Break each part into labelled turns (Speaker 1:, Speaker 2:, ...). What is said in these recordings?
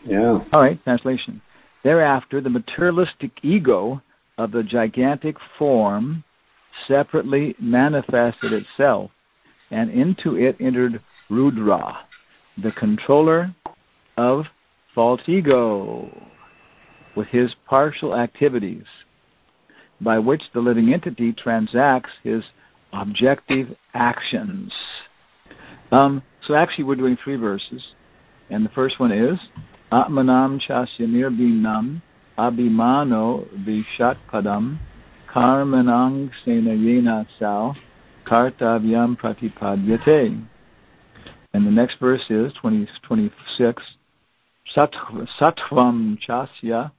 Speaker 1: Yeah.
Speaker 2: All right, translation. Thereafter, the materialistic ego of the gigantic form separately manifested itself, and into it entered Rudra, the controller of false ego, with his partial activities, by which the living entity transacts his objective actions. So actually we're doing 3 verses, and the first one is Atmanam chasya nirbinam abhimano vishatpadam karmanang sena yena sao kartavyam pratipadyate. And the next verse is 26. Sattvam chasya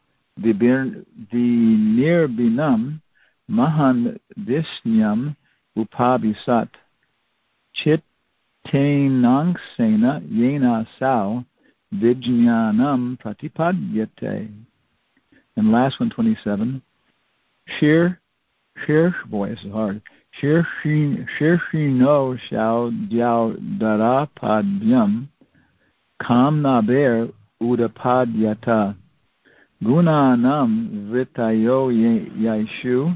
Speaker 2: nirbinam mahan dishnyam upabhisat chit Tainang sena yena sao vijnanam pratipadyate. And last one, 27. Boy, this is hard. Shirshino shao diao darapadyam kamnaber udapadyata gunanam vritayo yaishu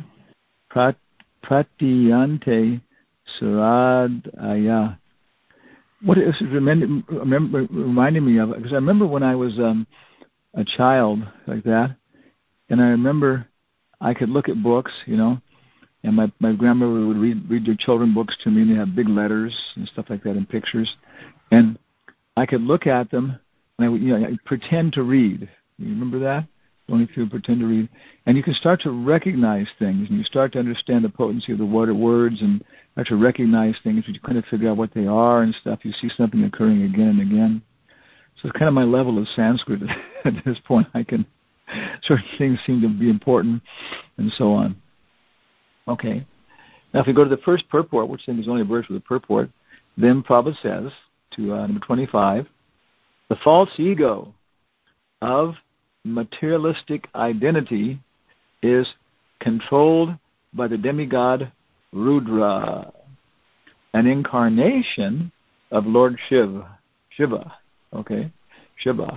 Speaker 2: pratiyante suradaya. What is reminding me of? Because I remember when I was a child like that, and I remember I could look at books, and my grandmother would read their children books to me, and they have big letters and stuff like that and pictures, and I could look at them, and I would, I'd pretend to read. You remember that? Only if you pretend to read. And you can start to recognize things, and you start to understand the potency of the words, and start to recognize things, you kind of figure out what they are and stuff. You see something occurring again and again. So it's kind of my level of Sanskrit at this point. I can, certain things seem to be important, and so on. Okay. Now if we go to the first purport, which is only a verse with a purport, then Prabhupada says, to number 25, the false ego of materialistic identity is controlled by the demigod Rudra, an incarnation of Lord Shiva. Okay, Shiva.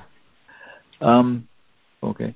Speaker 2: Okay.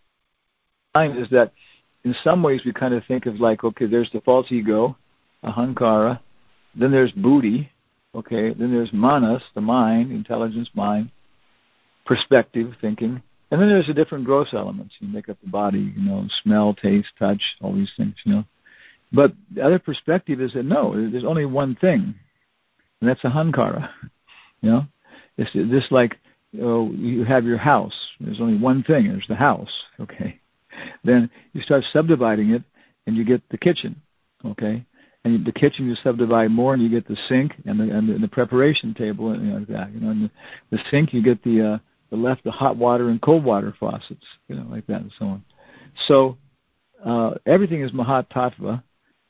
Speaker 2: Is that in some ways we kind of think of like, okay, there's the false ego, ahankara, then there's buddhi, okay, then there's manas, the mind, intelligence, mind, perspective, thinking, and then there's the different gross elements. You make up the body, smell, taste, touch, all these things, But the other perspective is that no, there's only one thing, and that's ahankara. It's just like you have your house. There's only one thing. There's the house. Okay. Then you start subdividing it, and you get the kitchen. Okay. And the kitchen you subdivide more, and you get the sink and the preparation table, and like that. And the sink you get the hot water and cold water faucets, like that, and so on. So everything is Mahat Tattva.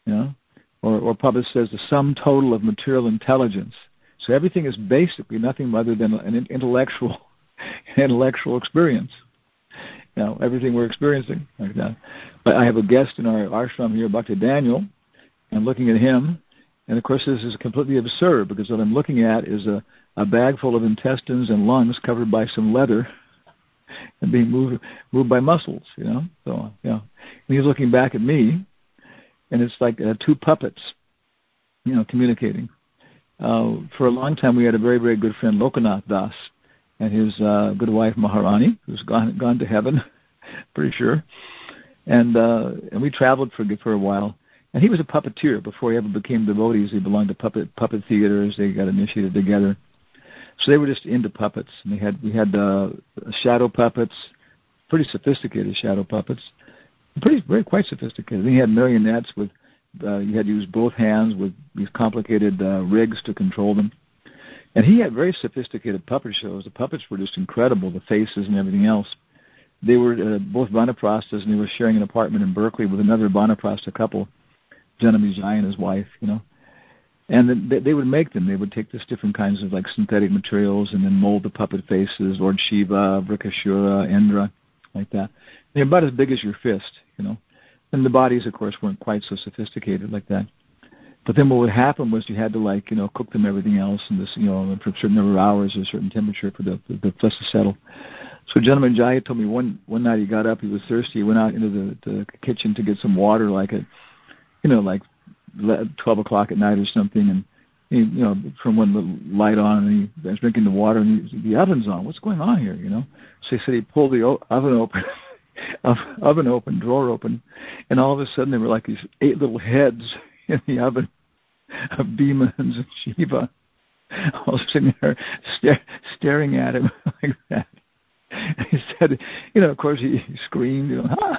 Speaker 2: Or Prabhupada says the sum total of material intelligence. So everything is basically nothing other than an intellectual experience. Everything we're experiencing like that. But I have a guest in our ashram here, Bhakti Daniel, and looking at him, and of course this is completely absurd because what I'm looking at is a bag full of intestines and lungs covered by some leather and being moved by muscles, So and he's looking back at me. And it's like 2 puppets, communicating. For a long time, we had a very, very good friend, Lokanath Das, and his good wife, Maharani, who's gone to heaven, pretty sure. And we traveled for a while. And he was a puppeteer before he ever became devotees. He belonged to puppet theaters. They got initiated together. So they were just into puppets. And we had shadow puppets, pretty sophisticated shadow puppets. Quite sophisticated. Then he had marionettes with, you had to use both hands with these complicated rigs to control them. And he had very sophisticated puppet shows. The puppets were just incredible, the faces and everything else. They were both Vanaprasthas, and they were sharing an apartment in Berkeley with another Vanaprastha couple, Janamijai and his wife, And they would make them. They would take just different kinds of like synthetic materials and then mold the puppet faces, Lord Shiva, Vrikashura, Indra, like that. They're about as big as your fist, And the bodies, of course, weren't quite so sophisticated like that. But then what would happen was you had to cook them, everything else, and this, for a certain number of hours, a certain temperature for the flesh to settle. So gentleman Jaya told me one night he got up, he was thirsty, he went out into the kitchen to get some water, like 12 o'clock at night or something, and he, from when the light on, and he was drinking the water, and the oven's on. What's going on here? So he said he pulled the oven open, drawer open, and all of a sudden there were like these 8 little heads in the oven of demons and Shiva, all sitting there staring at him like that. And he said, of course he screamed,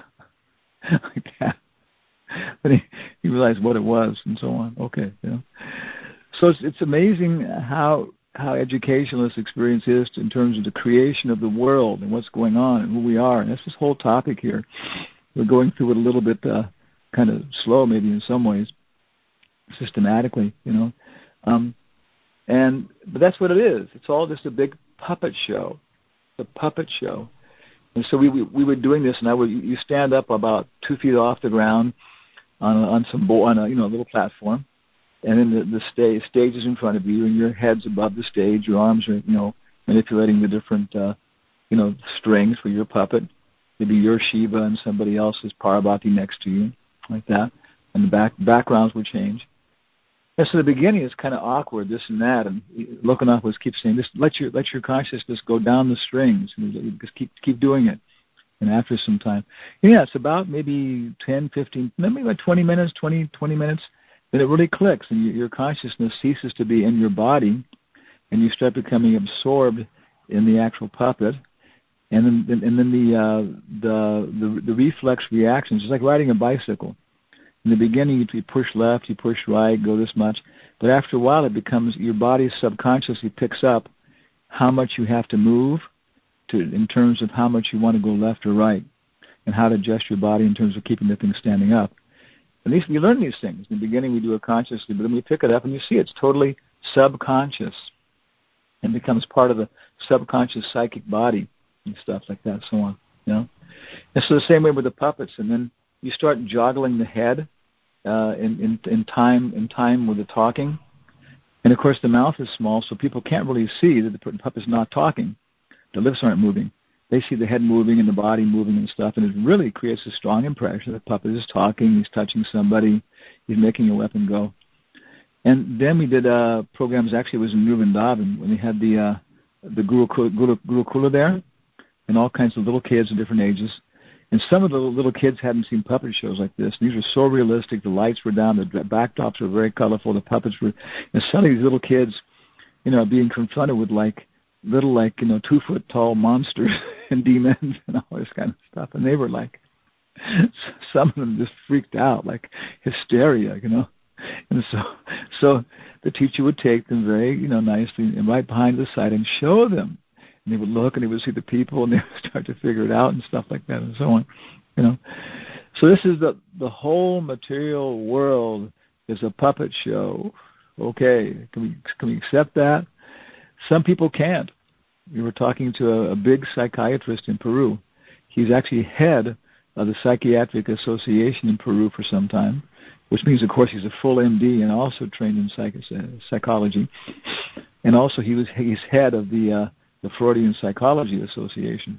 Speaker 2: like that. But he realized what it was and so on. Okay, So it's amazing how educational this experience is in terms of the creation of the world and what's going on and who we are. And that's this whole topic here. We're going through it a little bit kind of slow, maybe in some ways, systematically, But that's what it is. It's all just a big puppet show. The puppet show. And so we were doing this, and you stand up about 2 feet off the ground on a little platform, and then the stage is in front of you, and your head's above the stage. Your arms are manipulating the different strings for your puppet. Maybe you're Shiva and somebody else is Parvati next to you, like that, and the backgrounds will change. And so the beginning is kind of awkward, this and that, and Lokanath keeps saying, "Just let your consciousness go down the strings, and just keep doing it." And after some time, it's about maybe 10, 15, maybe about 20 minutes, then it really clicks, and your consciousness ceases to be in your body, and you start becoming absorbed in the actual puppet, and then the reflex reactions. It's like riding a bicycle. In the beginning, you push left, you push right, go this much. But after a while, it becomes your body subconsciously picks up how much you have to move in terms of how much you want to go left or right, and how to adjust your body in terms of keeping the thing standing up. At least we learn these things. In the beginning, we do it consciously, but then we pick it up and you see it's totally subconscious and becomes part of the subconscious psychic body and stuff like that, so on. And so the same way with the puppets, and then you start joggling the head in time with the talking, and of course the mouth is small, so people can't really see that the puppet's not talking. The lips aren't moving. They see the head moving and the body moving and stuff, and it really creates a strong impression that the puppet is talking, he's touching somebody, he's making a weapon go. And then we did programs. Actually, it was in Vrindavan when they had the Gurukula there, and all kinds of little kids of different ages. And some of the little kids hadn't seen puppet shows like this. These were so realistic. The lights were down. The backdrops were very colorful. The puppets were... And some of these little kids, are being confronted with little 2-foot-tall monsters and demons and all this kind of stuff. And they were some of them just freaked out, like hysteria, And so the teacher would take them very, nicely and right behind the side and show them. And they would look, and they would see the people, and they would start to figure it out and stuff like that, and so on. So this is the whole material world is a puppet show. Okay, can we accept that? Some people can't. We were talking to a big psychiatrist in Peru. He's actually head of the Psychiatric Association in Peru for some time, which means, of course, he's a full MD and also trained in psychology. And also he's head of the Freudian Psychology Association.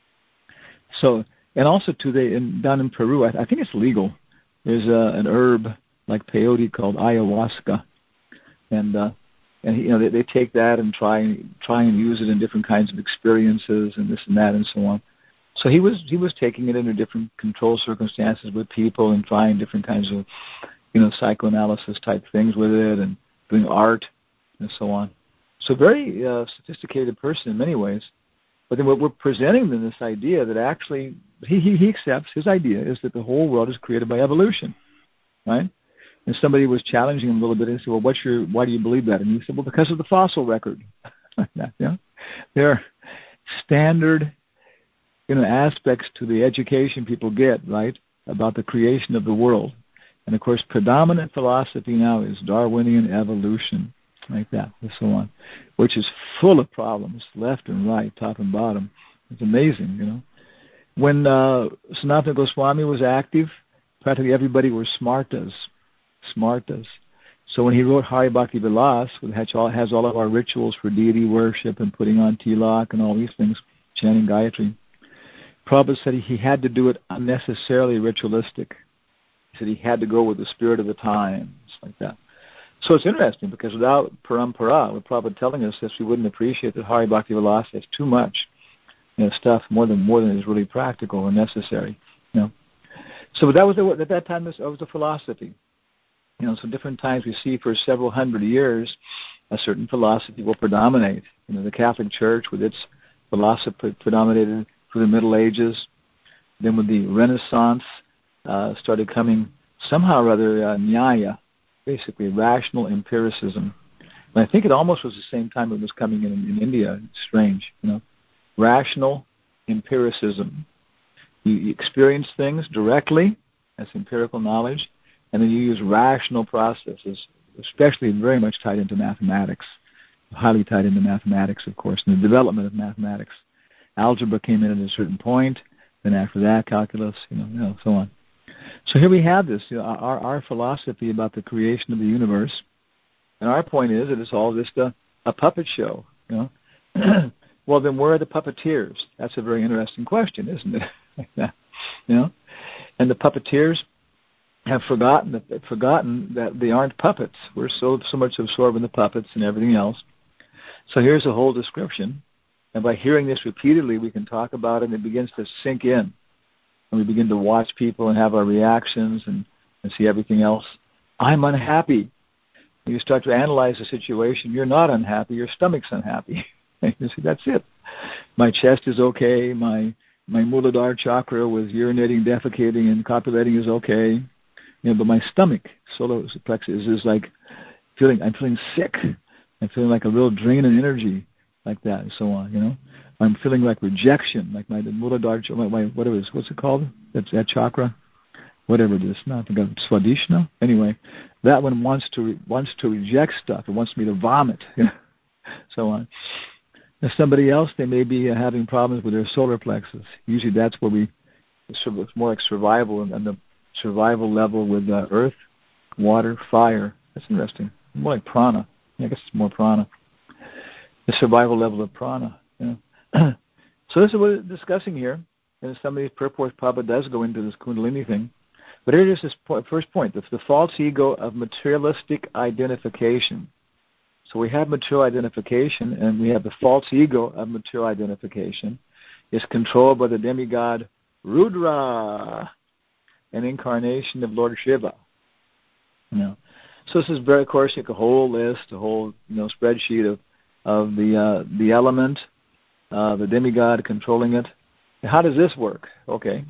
Speaker 2: So, and also down in Peru, I think it's legal. There's an herb like peyote called ayahuasca, and they take that and try and use it in different kinds of experiences and this and that and so on. So he was taking it under different control circumstances with people and trying different kinds of psychoanalysis type things with it and doing art and so on. So very sophisticated person in many ways. But then we're presenting them this idea that actually he accepts. His idea is that the whole world is created by evolution, right? And somebody was challenging him a little bit and said, "Well, why do you believe that?" And he said, "Well, because of the fossil record." There are standard, aspects to the education people get, right, about the creation of the world. And of course, predominant philosophy now is Darwinian evolution, like that, and so on, which is full of problems, left and right, top and bottom. It's amazing, When Sanatana Goswami was active, practically everybody were smartas. So when he wrote Hari Bhakti Vilas, which has all of our rituals for deity worship and putting on tilak and all these things, chanting Gayatri. Prabhupada said he had to do it unnecessarily ritualistic. He said he had to go with the spirit of the times, like that. So it's interesting because without parampara, with Prabhupada telling us this, we wouldn't appreciate that Hari Bhakti Vilasa has too much, stuff more than is really practical or necessary. So that was at that time that was the philosophy. So different times we see for several hundred years a certain philosophy will predominate. The Catholic Church with its philosophy predominated through the Middle Ages. Then with the Renaissance started coming somehow or other Nyaya, basically rational empiricism. And I think it almost was the same time it was coming in India. It's strange, Rational empiricism. You experience things directly, that's empirical knowledge, and then you use rational processes, especially very much tied into mathematics, highly tied into mathematics, of course, and the development of mathematics. Algebra came in at a certain point, then after that, calculus, so on. So here we have this, our philosophy about the creation of the universe, and our point is that it's all just a puppet show, Well, then where are the puppeteers? That's a very interesting question, isn't it? And the puppeteers have forgotten that they aren't puppets. We're so much absorbed in the puppets and everything else. So here's a whole description, and by hearing this repeatedly, we can talk about it, and it begins to sink in. And we begin to watch people and have our reactions and see everything else. I'm unhappy. When you start to analyze the situation, you're not unhappy, your stomach's unhappy. You see, that's it. My chest is okay, my Muladhara chakra with urinating, defecating, and copulating is okay. But my stomach, solar plexus, is like I'm feeling sick. I'm feeling like a real drain in energy, like that, and so on, I'm feeling like rejection, like my Muladhara, whatever it is, what's it called? That chakra? Whatever it is. No, I think I'm Swadhisthana. Anyway, that one wants to reject stuff. It wants me to vomit, so on. Now somebody else, they may be having problems with their solar plexus. Usually that's where it's more like survival, and the survival level with earth, water, fire. That's interesting. More like prana. I guess it's more prana. The survival level of prana. So this is what we're discussing here. And in some of these purports, Prabhupada does go into this Kundalini thing. But here is this first point, the false ego of materialistic identification. So we have material identification, and we have the false ego of material identification. It's controlled by the demigod Rudra, an incarnation of Lord Shiva. So this is very, of course, like a whole list, a whole spreadsheet of the element, the demigod controlling it. And how does this work? Okay,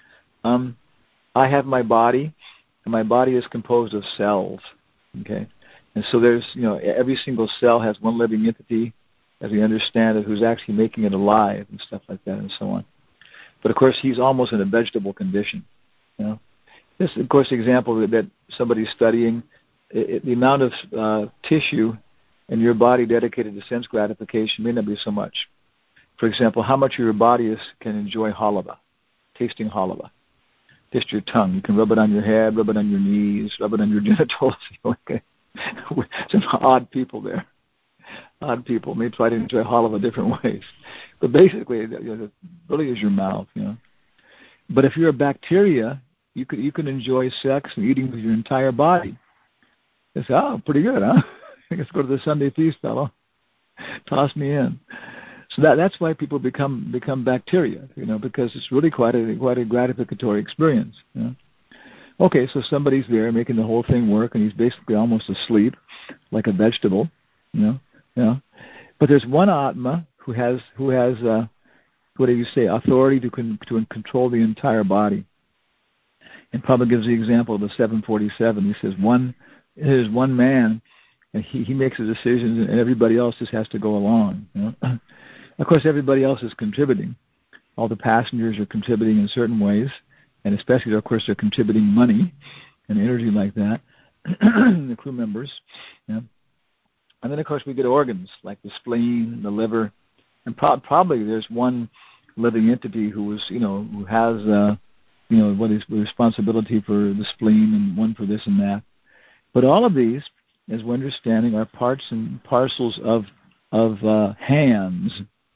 Speaker 2: I have my body, and my body is composed of cells. Okay. And so there's, every single cell has one living entity, as we understand it, who's actually making it alive and stuff like that and so on. But, of course, he's almost in a vegetable condition. This is, of course, the example that somebody's studying. The amount of tissue in your body dedicated to sense gratification may not be so much. For example, how much of your body can enjoy halava, tasting halava? Just your tongue. You can rub it on your head, rub it on your knees, rub it on your genitals. Okay. Some odd people there. Odd people may try to enjoy halava different ways. But basically, it really is your mouth, But if you're a bacteria, you can enjoy sex and eating with your entire body. It's, pretty good, huh? Let's go to the Sunday feast, fellow. Toss me in. So that's why people become bacteria, because it's really quite a gratificatory experience. Okay, so somebody's there making the whole thing work, and he's basically almost asleep, like a vegetable, But there's one Atma who has what do you say, authority to control the entire body. And Prabhupada gives the example of the 747. He says there's one man, and he makes the decisions, and everybody else just has to go along. Of course, everybody else is contributing. All the passengers are contributing in certain ways. And especially, of course, they're contributing money and energy like that, the crew members. And then, of course, we get organs like the spleen, the liver, and probably there's one living entity who has what is the responsibility for the spleen, and one for this and that. But all of these, as we're understanding, are parts and parcels of hands.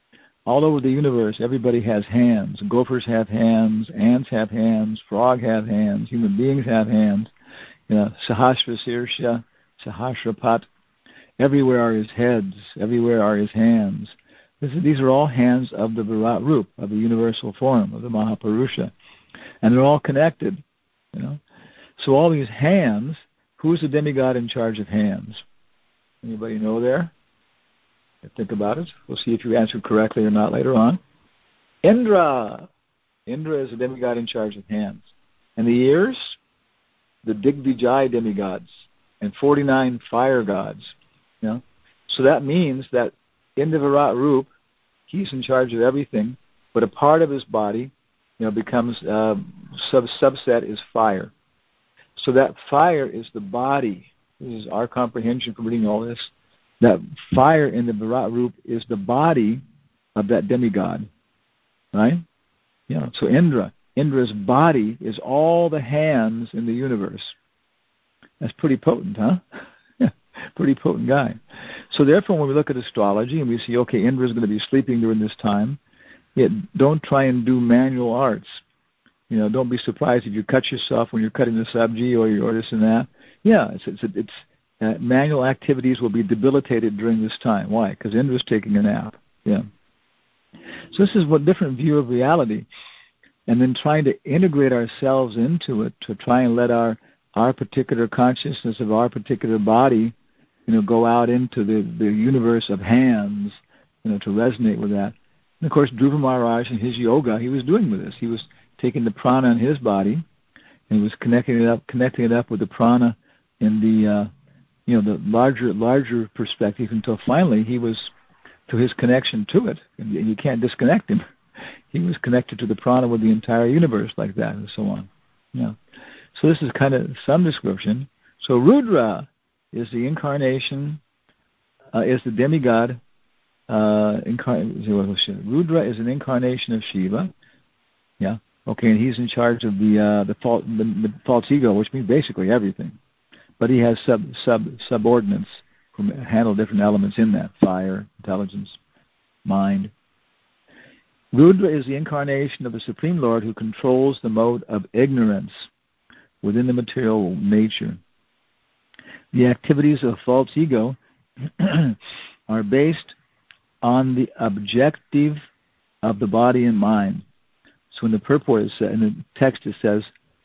Speaker 2: all over the universe, everybody has hands. Gophers have hands, ants have hands, frog have hands, human beings have hands. Sahasra Sirsha, Sahasrapat. Everywhere are his heads. Everywhere are his hands. These are all hands of the Virat Rup, of the universal form, of the Mahapurusha. And they're all connected. So all these hands, who's the demigod in charge of hands? Anybody know there? Think about it. We'll see if you answered correctly or not later on. Indra. Indra is the demigod in charge of hands. And the ears? The Digvijay demigods and 49 fire gods. So that means that in the Virat Rup, he's in charge of everything, but a part of his body, becomes subset is fire. So that fire is the body. This is our comprehension from reading all this. That fire in the Virat Rup is the body of that demigod, right? So Indra's body is all the hands in the universe. That's pretty potent, huh? Pretty potent guy. So therefore, when we look at astrology and we see, okay, Indra's going to be sleeping during this time, don't try and do manual arts. Don't be surprised if you cut yourself when you're cutting the sabji or this and that. Manual activities will be debilitated during this time. Why? Because Indra's taking a nap. Yeah. So this is what different view of reality. And then trying to integrate ourselves into it to try and let our particular consciousness of our particular body, go out into the universe of hands, to resonate with that. And of course, Dhruva Maharaj in his yoga, he was doing with this. He was taking the prana in his body, and he was connecting it up with the prana in the the larger perspective until finally he was to his connection to it, and you can't disconnect him. He was connected to the prana with the entire universe like that, and so on. So this is kind of some description. So Rudra is the incarnation, is the demigod. Rudra is an incarnation of Shiva. Yeah. Okay, and he's in charge of the false ego, which means basically everything. But he has subordinates who handle different elements in that: fire, intelligence, mind. Rudra is the incarnation of the Supreme Lord who controls the mode of ignorance within the material nature. The activities of false ego are based on the objective of the body and mind. So in the purport, in the text it says,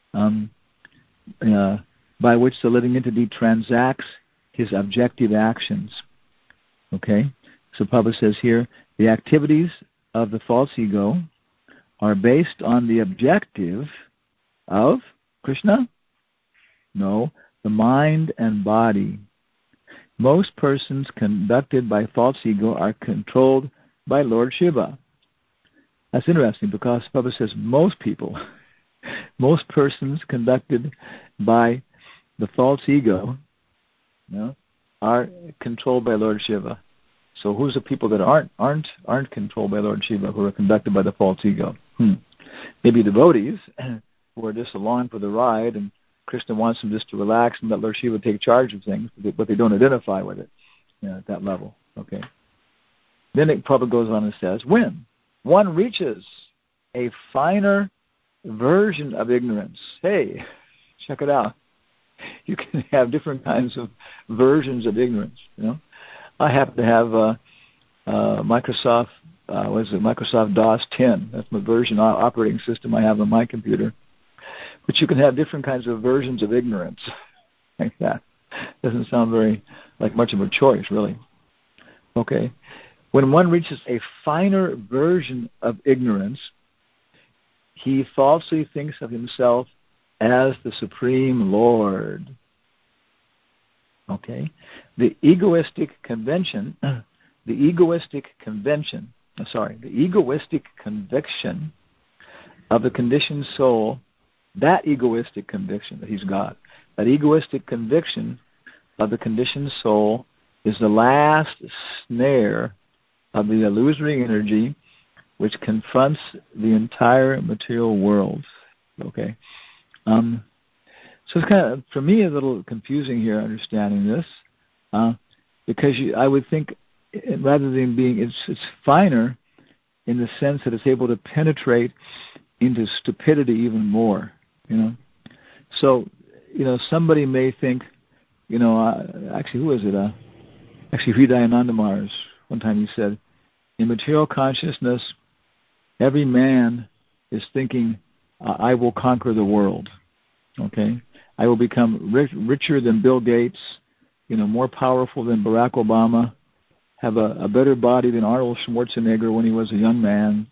Speaker 2: by which the living entity transacts his objective actions. Okay? So Prabhupada says here, the activities of the false ego are based on the objective of Krishna? No, the mind and body. Most persons conducted by false ego are controlled by Lord Shiva. That's interesting because Prabhupada says most people, most persons conducted by the false ego are controlled by Lord Shiva. So who's the people that aren't controlled by Lord Shiva, who are conducted by the false ego? Maybe devotees who are just along for the ride, and Krishna wants them just to relax and let Lord Shiva take charge of things, but they don't identify with it at that level. Okay. Then it probably goes on and says, when one reaches a finer version of ignorance, hey, check it out. You can have different kinds of versions of ignorance. I happen to have Microsoft DOS 10. That's my version operating system I have on my computer. But you can have different kinds of versions of ignorance like that. Doesn't sound very like much of a choice, really. Okay. When one reaches a finer version of ignorance, he falsely thinks of himself as the Supreme Lord. Okay? The egoistic conviction of the conditioned soul, that egoistic conviction that he's God, that egoistic conviction of the conditioned soul is the last snare of the illusory energy which confronts the entire material world. Okay? So it's kind of, for me, a little confusing here understanding this, because I would think rather than being, it's finer, in the sense that it's able to penetrate into stupidity even more, So, somebody may think, actually, who is it? Actually, Hridayananda Maharaj, one time he said, in material consciousness, every man is thinking, I will conquer the world, okay? I will become richer than Bill Gates, more powerful than Barack Obama, have a better body than Arnold Schwarzenegger when he was a young man.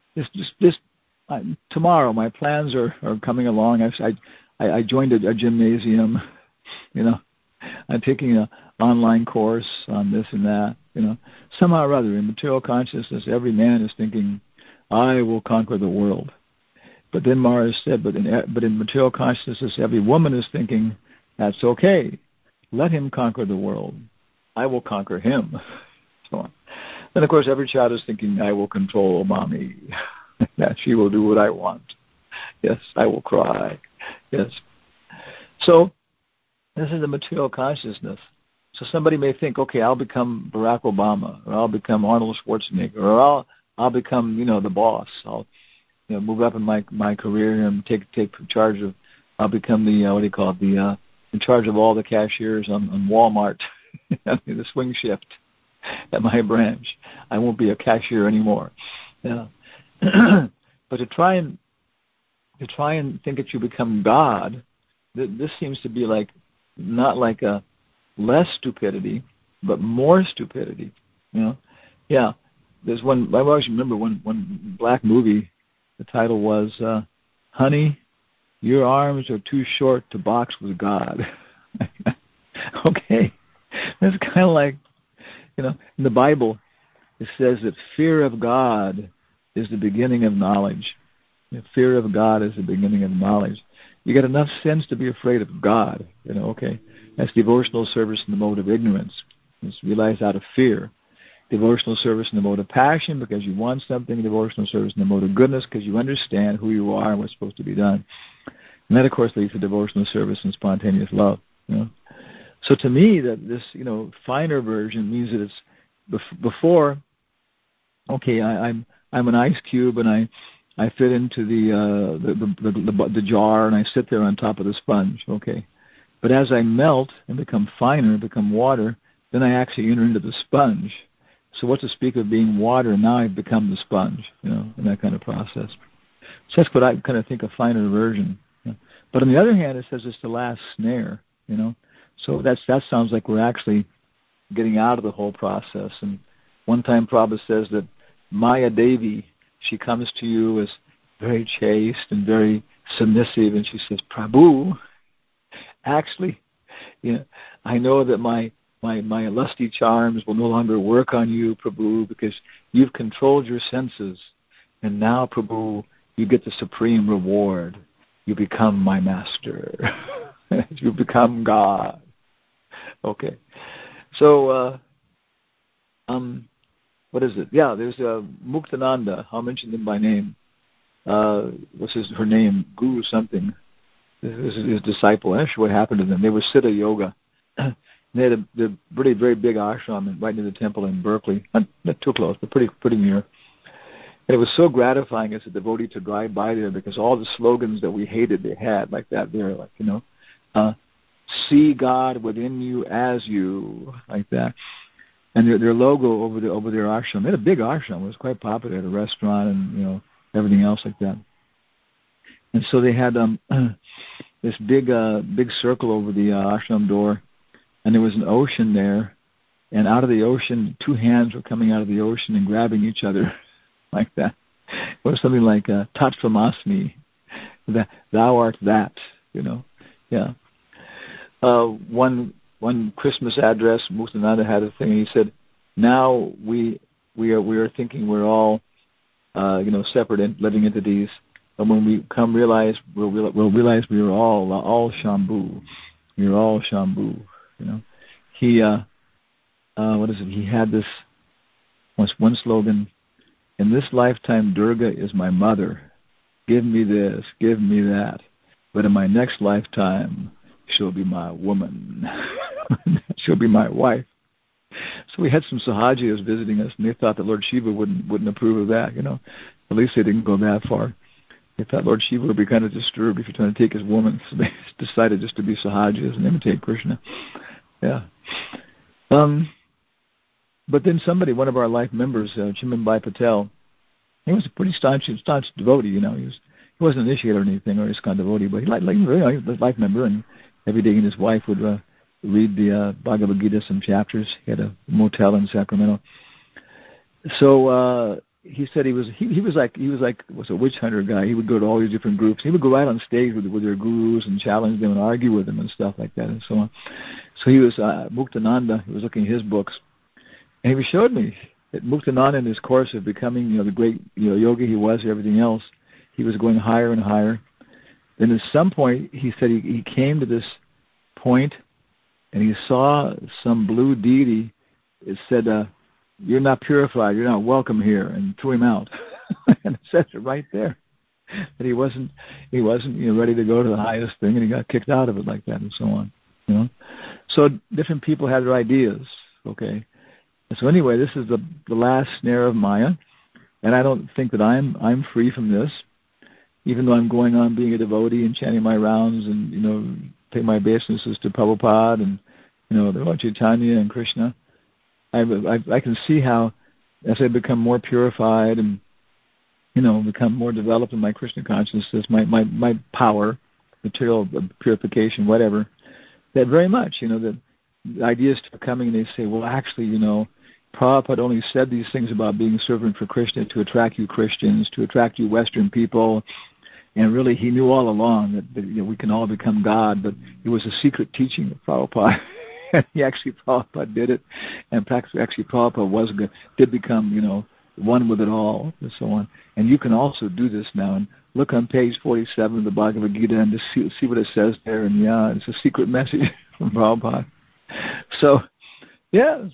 Speaker 2: Tomorrow, my plans are coming along. I joined a gymnasium, I'm taking an online course on this and that, Somehow or other, in material consciousness, every man is thinking, I will conquer the world. But then Maharaj said, but in material consciousness, every woman is thinking, that's okay. Let him conquer the world. I will conquer him. So on. Then, of course, every child is thinking, I will control mommy. That she will do what I want. Yes, I will cry. Yes. So this is the material consciousness. So somebody may think, okay, I'll become Barack Obama, or I'll become Arnold Schwarzenegger, or I'll become, the boss. I'll move up in my career and take charge of. I'll become the in charge of all the cashiers on Walmart, the swing shift at my branch. I won't be a cashier anymore. Yeah. But to try and think that you become God, this seems to be not like a less stupidity, but more stupidity. Yeah. There's one. I always remember one black movie. The title was "Honey, Your Arms Are Too Short to Box with God." Okay, that's kind of like, in the Bible, it says that fear of God is the beginning of knowledge. The fear of God is the beginning of knowledge. You get enough sense to be afraid of God. Okay, that's devotional service in the mode of ignorance. It's realized out of fear. Devotional service in the mode of passion because you want something. Devotional service in the mode of goodness because you understand who you are and what's supposed to be done. And that, of course, leads to devotional service and spontaneous love. So to me, that this finer version means that it's before. Okay, I'm an ice cube and I fit into the jar and I sit there on top of the sponge. Okay, but as I melt and become finer, become water, then I actually enter into the sponge. So what to speak of being water, now I've become the sponge, in that kind of process. So that's what I kind of think a finer version. But on the other hand, it says it's the last snare, So that sounds like we're actually getting out of the whole process. And one time Prabhupada says that Maya Devi, she comes to you as very chaste and very submissive, and she says, Prabhu, actually, I know that my lusty charms will no longer work on you, Prabhu, because you've controlled your senses. And now, Prabhu, you get the supreme reward. You become my master. You become God. Okay. So, what is it? Yeah, there's Muktananda. I'll mention them by name. What's her name? Guru something. This is his disciple. I'm not sure what happened to them. They were Siddha Yoga. They had a really very big ashram right near the temple in Berkeley. Not too close, but pretty near. And it was so gratifying as a devotee to drive by there because all the slogans that we hated they had like that there, see God within you as you, like that. And their logo over their ashram. They had a big ashram. It was quite popular at a restaurant and everything else like that. And so they had this big circle over the ashram door. And there was an ocean there, and out of the ocean, two hands were coming out of the ocean and grabbing each other like that. It was something like Tat Tvamasmi, that thou art that, Yeah. One Christmas address, Muktananda had a thing, and he said, now we are thinking we're all, separate living entities, and when we come realize, we'll realize we are all Shambhu. We are all Shambhu. He what is it? He had this one slogan: in this lifetime, Durga is my mother. Give me this, give me that. But in my next lifetime, she'll be my woman. She'll be my wife. So we had some Sahajiyas visiting us, and they thought that Lord Shiva wouldn't approve of that. At least they didn't go that far. They thought Lord Shiva would be kind of disturbed if you're trying to take his woman, so they decided just to be Sahajiyas and imitate Krishna. Yeah. But then one of our life members, Chimanbai Patel, he was a pretty staunch devotee. He wasn't initiated or anything, or ISKCON devotee, but he was a life member, and every day he and his wife would read the Bhagavad Gita, some chapters. He had a motel in Sacramento. So he said he was a witch hunter guy. He would go to all these different groups. He would go right on stage with their gurus and challenge them and argue with them and stuff like that and so on. So he was Muktananda. He was looking at his books, and he showed me that Muktananda, in his course of becoming the great yogi he was, and everything else, he was going higher and higher. Then at some point, he said he came to this point, and he saw some blue deity. It said, "You're not purified. You're not welcome here," and threw him out. And it says it right there that he wasn't ready to go to the highest thing, and he got kicked out of it like that, and so on. So different people had their ideas. Okay. And so anyway, this is the last snare of Maya, and I don't think that I'm free from this, even though I'm going on being a devotee and chanting my rounds and pay my obeisances to Prabhupada and the Lord Chaitanya and Krishna. I can see how, as I become more purified and become more developed in my Krishna consciousness, my power, material purification, whatever, that very much that ideas are coming, and they say, well, actually, Prabhupada only said these things about being a servant for Krishna to attract you Christians, to attract you Western people, and really he knew all along that we can all become God, but it was a secret teaching of Prabhupada. And Prabhupada did it, and actually Prabhupada did become, one with it all, and so on. And you can also do this now, and look on page 47 of the Bhagavad Gita and just see what it says there, and it's a secret message from Prabhupada. So, yes,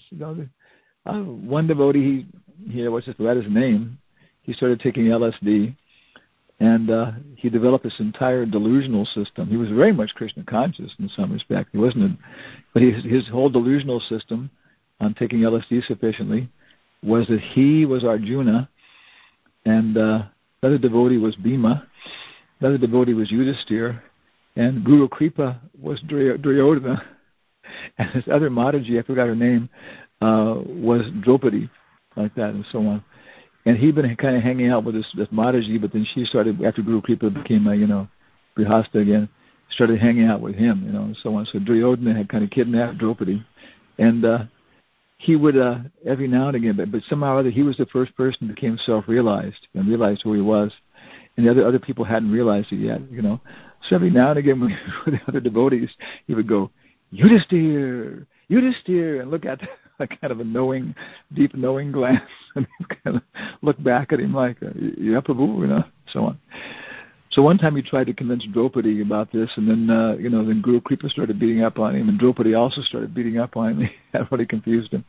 Speaker 2: one devotee, he was just read his name. He started taking LSD, and he developed this entire delusional system. He was very much Krishna conscious in some respect. He wasn't, but his whole delusional system on taking LSD sufficiently was that he was Arjuna, and another devotee was Bhima, another devotee was Yudhisthira, and Guru Kripa was Duryodhana, and his other Mataji, I forgot her name, was Draupadi, like that, and so on. And he'd been kind of hanging out with this Mataji, but then she started, after Guru Kripa became Grihastha again, started hanging out with him, and so on. So Duryodhana had kind of kidnapped Draupadi, and he would every now and again, but somehow or other, he was the first person who became self-realized and realized who he was, and the other people hadn't realized it yet, So every now and again, with the other devotees, he would go, Yudhisthira, and look at a kind of a deep knowing glance, and kind of look back at him like, yeah, Prabhu, so on. So one time he tried to convince Draupadi about this, and then, then Guru Kripa started beating up on him, and Draupadi also started beating up on him. That really confused him.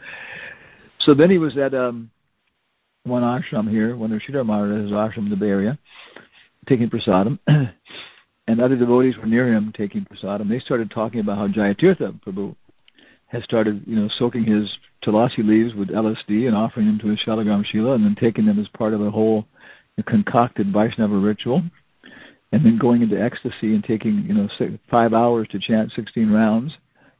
Speaker 2: So then he was at one ashram here, one of Sridhar Maharaj's ashram in the Bay Area, taking prasadam, and other devotees were near him taking prasadam. They started talking about how Jayatirtha Prabhu had started, soaking his tulasi leaves with LSD and offering them to his Shalagram Shila, and then taking them as part of a whole concocted Vaishnava ritual, and then going into ecstasy and taking, 5 hours to chant 16 rounds,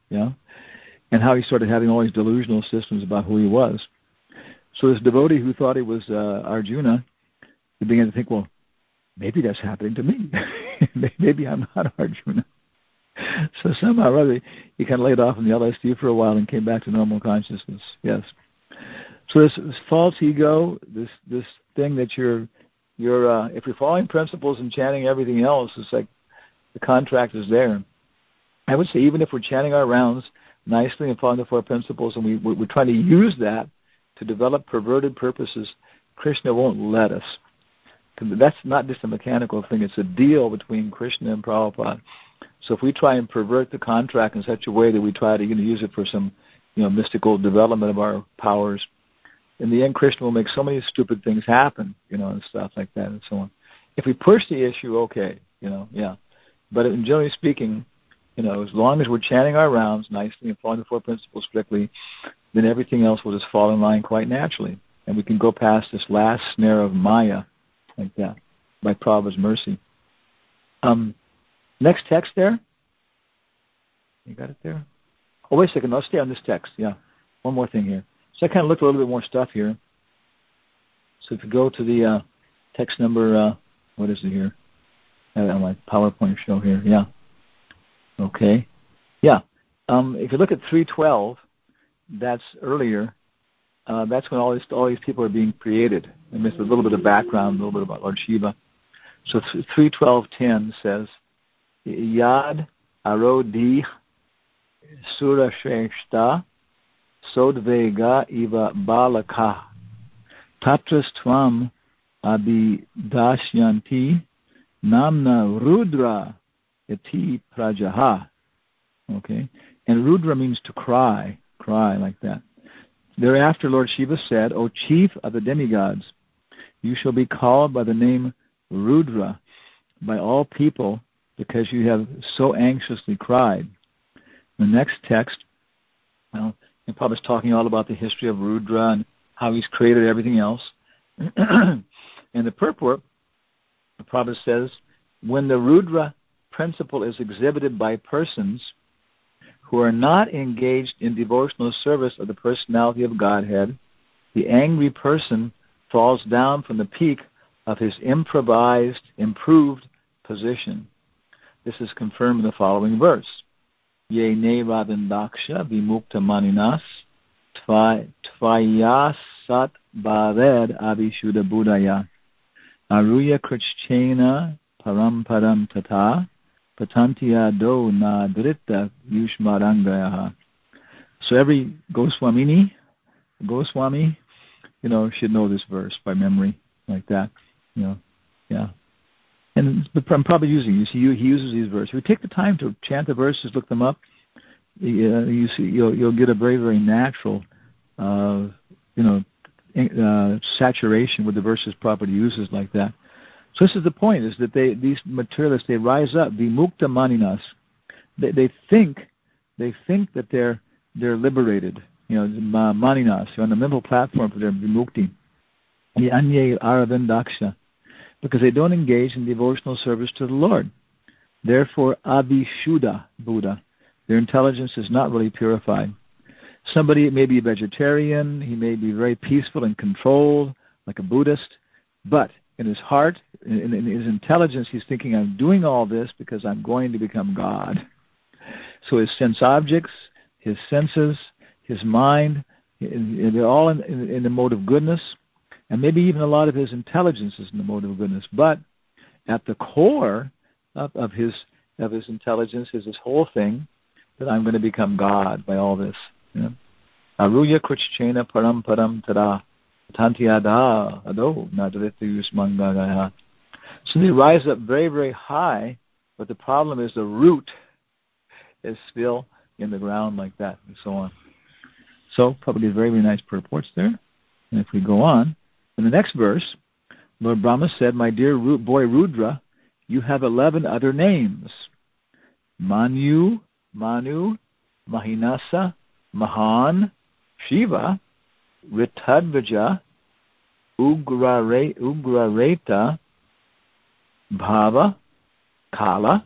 Speaker 2: and how he started having all these delusional systems about who he was. So this devotee who thought he was Arjuna, he began to think, well, maybe that's happening to me. Maybe I'm not Arjuna. So somehow or other, he kind of laid off on the LSD for a while and came back to normal consciousness. Yes. So this false ego, this thing that you're if you're following principles and chanting everything else, it's like the contract is there. I would say even if we're chanting our rounds nicely and following the 4 principles, and we're trying to use that to develop perverted purposes, Krishna won't let us. That's not just a mechanical thing. It's a deal between Krishna and Prabhupada. So if we try and pervert the contract in such a way that we try to use it for some mystical development of our powers, in the end, Krishna will make so many stupid things happen, and stuff like that and so on. If we push the issue, okay, yeah. But generally speaking, As long as we're chanting our rounds nicely and following the four principles strictly, then everything else will just fall in line quite naturally. And we can go past this last snare of Maya like that, by Prabhupada's mercy. Next text there. You got it there? Oh, wait a second. I'll stay on this text. Yeah. One more thing here. So I kind of looked a little bit more stuff here. So if you go to the text number, what is it here? On my PowerPoint show here. Yeah. Okay. Yeah. If you look at 3:12, that's earlier. That's when all these people are being created. And there's a little bit of background, a little bit about Lord Shiva. So 3:12:10 says, Yad Arodi Surashreshta Sodvega Iva Balaka Tatrastvam Abhidashyanti Namna Rudra Iti Prajaha. Okay? And Rudra means to cry like that. Thereafter Lord Shiva said, O chief of the demigods, you shall be called by the name Rudra by all people because you have so anxiously cried. The next text, and Prabhupada's talking all about the history of Rudra and how he's created everything else. And the purport, Prabhupada says, when the Rudra principle is exhibited by persons who are not engaged in devotional service of the personality of Godhead, the angry person falls down from the peak of his improved position. This is confirmed in the following verse. Ye ne radandaksha vimukta maninas tvayasat bhaved abhishuddha buddhaya aruya krichchena param tata patantiya do na dritta yushmarangayaha. So every Goswami, should know this verse by memory, like that, yeah. And I'm probably using, he uses these verses. If we take the time to chant the verses, look them up, you see, you'll get a very, very natural, saturation with the verses Prabhupada uses like that. So this is the point: is that these materialists, they rise up, vimukta maninas. They think that they're liberated. Maninas, on the mental platform for their vimukti. Anye aravindaksha. Because they don't engage in devotional service to the Lord. Therefore, abhishuddha Buddha, their intelligence is not really purified. Somebody may be a vegetarian, he may be very peaceful and controlled, like a Buddhist, but in his heart, in his intelligence, he's thinking, I'm doing all this because I'm going to become God. So his sense objects, his senses, his mind, they're all in the mode of goodness. And maybe even a lot of his intelligence is in the mode of goodness. But at the core of his intelligence is this whole thing that I'm going to become God by all this. Aruya krichchena param tada tantiyada ado nadrita yusmangagaya. So they rise up very, very high, but the problem is the root is still in the ground like that, and so on. So probably very, very nice purports there. And if we go on, in the next verse, Lord Brahma said, my dear boy Rudra, you have 11 other names. Manu, Mahinasa, Mahan, Shiva, Ritadvaja, Ugrareta, Bhava, Kala,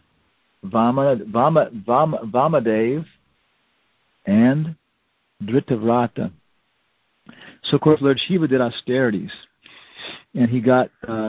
Speaker 2: Vamadev, and Dritavrata. So, of course, Lord Shiva did austerities, and he got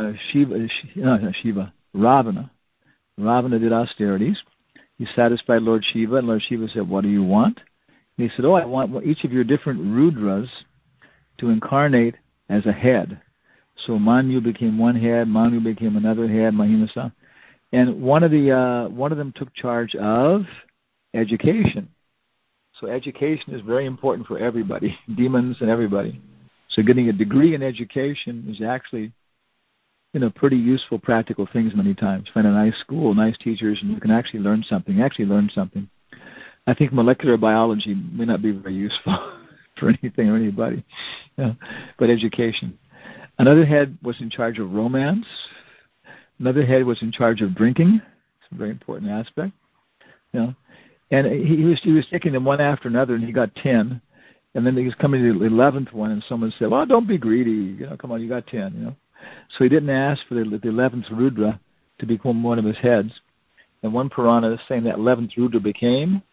Speaker 2: Ravana. Ravana did austerities. He satisfied Lord Shiva, and Lord Shiva said, what do you want? And he said, I want each of your different Rudras to incarnate as a head. So Manu became one head, Manu became another head, Mahinasa. And one of them took charge of education. So education is very important for everybody, demons and everybody. So getting a degree in education is actually, pretty useful, practical things many times. Find a nice school, nice teachers, and you can actually learn something. I think molecular biology may not be very useful for anything or anybody, but education. Another head was in charge of romance. Another head was in charge of drinking. It's a very important aspect. You know, and he was taking them one after another, and he got 10. And then he was coming to the 11th one, and someone said, "Well, don't be greedy. You know, come on, you got 10." You know, so he didn't ask for the 11th Rudra to become one of his heads. And one Purana is saying that 11th Rudra became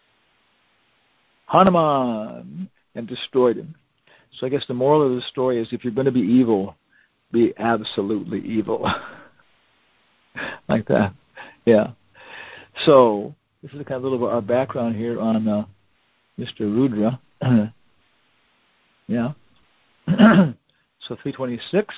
Speaker 2: Hanuman and destroyed him. So I guess the moral of the story is, if you're going to be evil, be absolutely evil. Like that. Yeah. So this is kind of a little of our background here on Mr. Rudra. Yeah. So 326.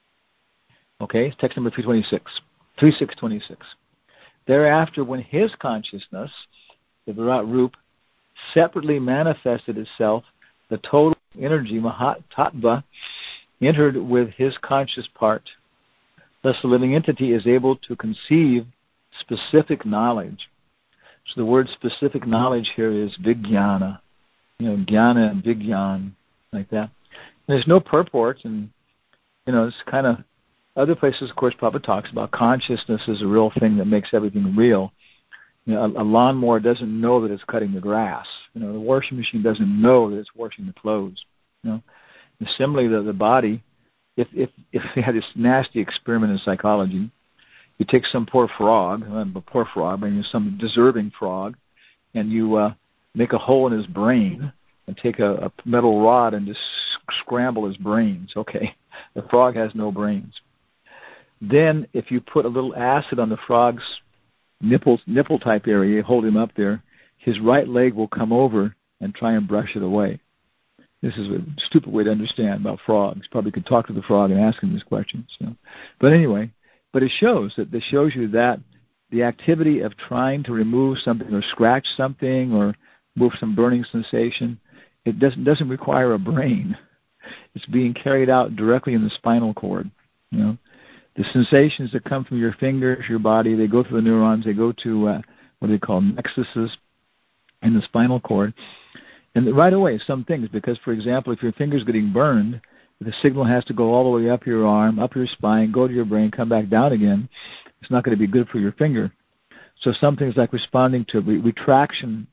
Speaker 2: Okay, text number 326. 3626. Thereafter, when his consciousness, the Virat Rup, separately manifested itself, the total energy, Mahatattva, entered with his conscious part. Thus the living entity is able to conceive specific knowledge. So the word specific knowledge here is Vijnana. You know, Jnana and Vigyan, like that. And there's no purport, and, you know, it's kind of, other places, of course, Prabhupada talks about consciousness is a real thing that makes everything real. You know, a lawnmower doesn't know that it's cutting the grass. You know, the washing machine doesn't know that it's washing the clothes. You know, and similarly, the body, if they had this nasty experiment in psychology, you take some poor frog, some deserving frog, and you make a hole in his brain and take a metal rod and just scramble his brains. Okay, the frog has no brains. Then if you put a little acid on the frog's nipple type area, hold him up there, his right leg will come over and try and brush it away. This is a stupid way to understand about frogs. Probably could talk to the frog and ask him these questions. You know. But anyway, but it shows you that the activity of trying to remove something or scratch something or move some burning sensation, it doesn't require a brain. It's being carried out directly in the spinal cord. You know, the sensations that come from your fingers, your body, they go through the neurons. They go to what they call nexuses in the spinal cord. And right away, some things, because, for example, if your finger's getting burned, the signal has to go all the way up your arm, up your spine, go to your brain, come back down again. It's not going to be good for your finger. So some things like responding to retraction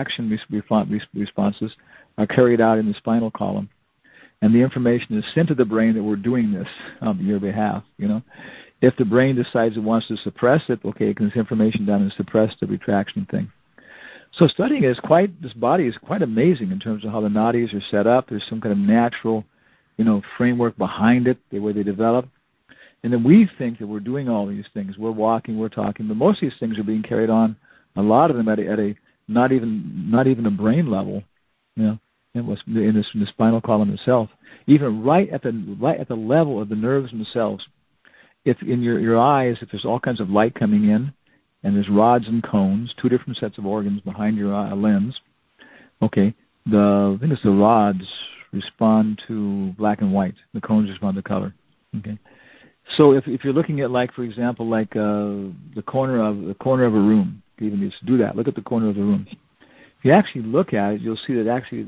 Speaker 2: responses are carried out in the spinal column. And the information is sent to the brain that we're doing this on your behalf, you know. If the brain decides it wants to suppress it, okay, it can send information down and suppress the retraction thing. So studying this body is quite amazing in terms of how the nadis are set up. There's some kind of natural, you know, framework behind it, the way they develop. And then we think that we're doing all these things. We're walking, we're talking, but most of these things are being carried on, a lot of them at a not even a brain level, you know, in the spinal column itself. Even right at the level of the nerves themselves. If in your eyes, if there's all kinds of light coming in, and there's rods and cones, two different sets of organs behind your lens. Okay, I think it's the rods respond to black and white. The cones respond to color. Okay, so if you're looking at, like, for example, like the corner of a room, you even just do that. Look at the corner of the room. If you actually look at it, you'll see that actually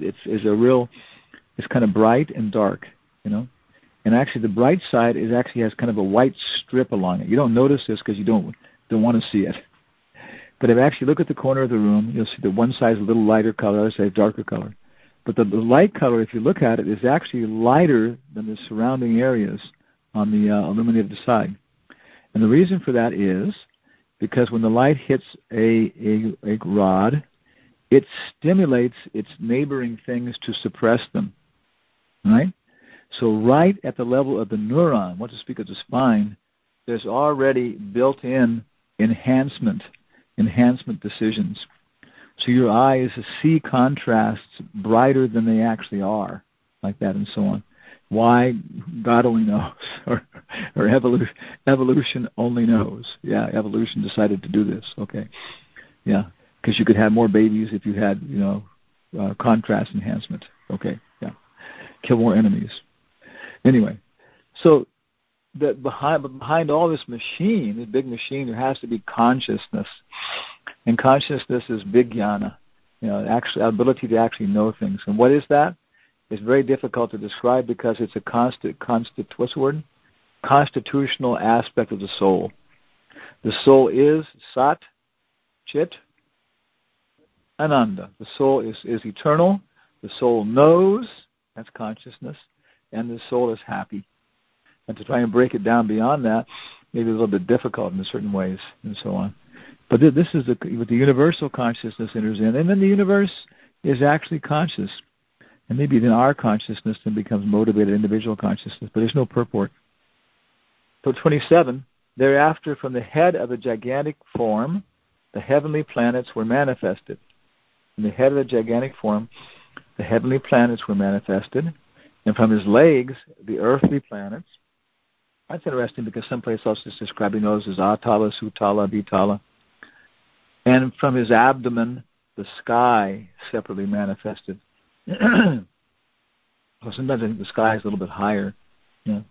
Speaker 2: it's kind of bright and dark, you know. And actually, the bright side has kind of a white strip along it. You don't notice this because you don't want to see it. But if you actually look at the corner of the room, you'll see that one side is a little lighter color, the other side is darker color. But the light color, if you look at it, is actually lighter than the surrounding areas on the illuminated side. And the reason for that is because when the light hits a rod, it stimulates its neighboring things to suppress them. Right? So right at the level of the neuron, what to speak of the spine, there's already built-in enhancement decisions. So your eyes see contrasts brighter than they actually are, like that and so on. Why? God only knows, or evolution only knows. Yeah, evolution decided to do this. Okay, yeah, because you could have more babies if you had, you know, contrast enhancement. Okay, yeah, kill more enemies. Anyway, so that behind all this machine, this big machine, there has to be consciousness, and consciousness is vijnana, you know, actually ability to actually know things. And what is that? It's very difficult to describe because it's a constitutional aspect of the soul. The soul is sat, chit, Ananda. The soul is eternal. The soul knows, that's consciousness, and the soul is happy. And to try and break it down beyond that may be a little bit difficult in certain ways and so on. But this is what the universal consciousness enters in, and then the universe is actually conscious. And maybe then our consciousness then becomes motivated individual consciousness, but there's no purport. So 27, thereafter from the head of a gigantic form, the heavenly planets were manifested. In the head of the gigantic form, the heavenly planets were manifested, and from his legs, the earthly planets. That's interesting because someplace else is describing those as Atala, Sutala, Vitala. And from his abdomen, the sky separately manifested. Well, sometimes I think the sky is a little bit higher. Yeah.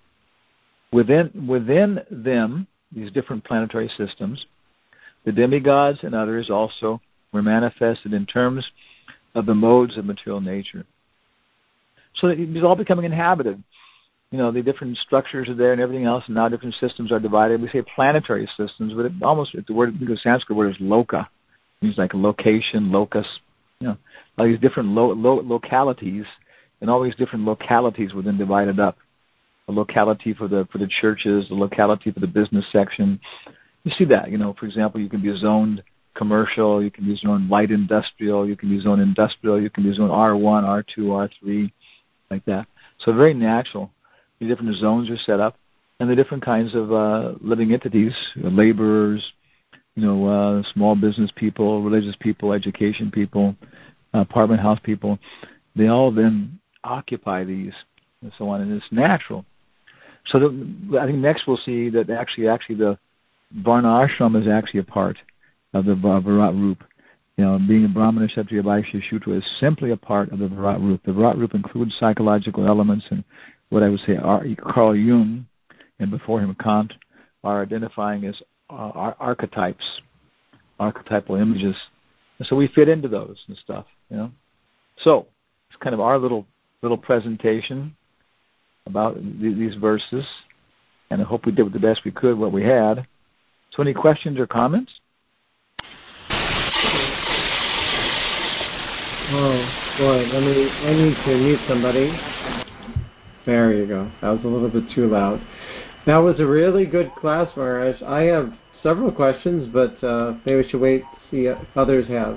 Speaker 2: Within them, these different planetary systems, the demigods and others also were manifested in terms of the modes of material nature. So it's all becoming inhabited. The different structures are there and everything else, and now different systems are divided. We say planetary systems, but the Sanskrit word is loka. It means like a location, locus. All these different localities, and all these different localities were then divided up. A locality for the churches, a locality for the business section. You see that, for example, you can be zoned commercial, you can be zoned light industrial, you can be zoned industrial, you can be zoned R1, R2, R3, like that. So very natural. The different zones are set up, and the different kinds of living entities, laborers, small business people, religious people, education people, apartment house people, they all then occupy these and so on, and it's natural. So I think next we'll see that actually the Varna ashram is actually a part of the Virat Rup. Being a Brahmana, Kshatriya, Vaishya, Shudra is simply a part of the Virat Rup. The Virat Rup includes psychological elements, and what I would say Carl Jung, and before him Kant, are identifying as archetypes, archetypal images. And so we fit into those and stuff, So it's kind of our little presentation about these verses, and I hope we did the best we could what we had. So any questions or comments?
Speaker 1: Oh, boy, I need to mute somebody. There you go. That was a little bit too loud. That was a really good class, Maharaj. I have several questions, but maybe we should wait to see what others have.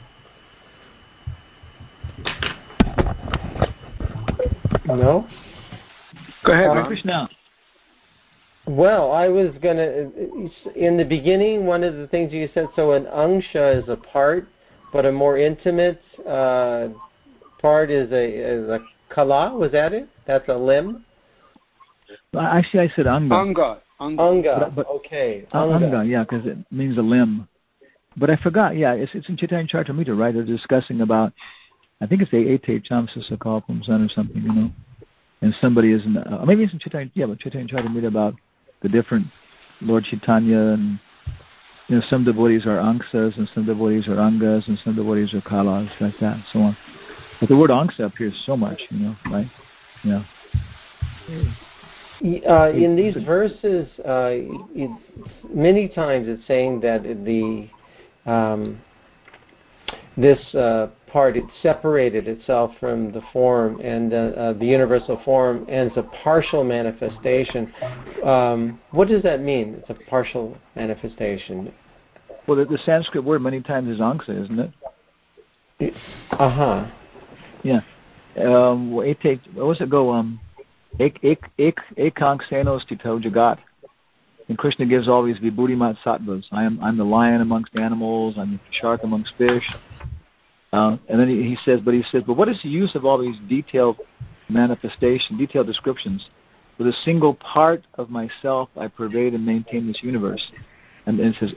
Speaker 1: No?
Speaker 3: Go ahead,
Speaker 2: Hare Krishna.
Speaker 1: Well, I was going to, in the beginning, one of the things you said, so an angsha is a part, but a more intimate part is a kala, was that it? That's a limb?
Speaker 2: Actually, I said anga.
Speaker 1: Anga.
Speaker 2: But
Speaker 1: Okay.
Speaker 2: Anga, yeah, because it means a limb. But I forgot, yeah, it's in Chaitanya Charitamrita, right? They're discussing about, I think it's the Ete Chamsa Sakalpam Son or something, And somebody is, maybe it's in Chaitanya, but Chaitanya Charitamrita about the different Lord Chaitanya, and some devotees are angsas, and some devotees are angas, and some devotees are kalas, like that, and so on. But the word angsa appears so much, right? Yeah.
Speaker 1: In these verses, many times it's saying that this part, it separated itself from the form, and the universal form, and it's a partial manifestation. What does that mean? It's a partial manifestation.
Speaker 2: Well, the Sanskrit word many times is angsa, isn't it? Yeah. What was it go? Ekang senos tito jagat. And Krishna gives all these vibhudimat sattvas. I'm the lion amongst animals. I'm the shark amongst fish. And then he says, but what is the use of all these detailed manifestations, detailed descriptions? With a single part of myself, I pervade and maintain this universe. And then it says,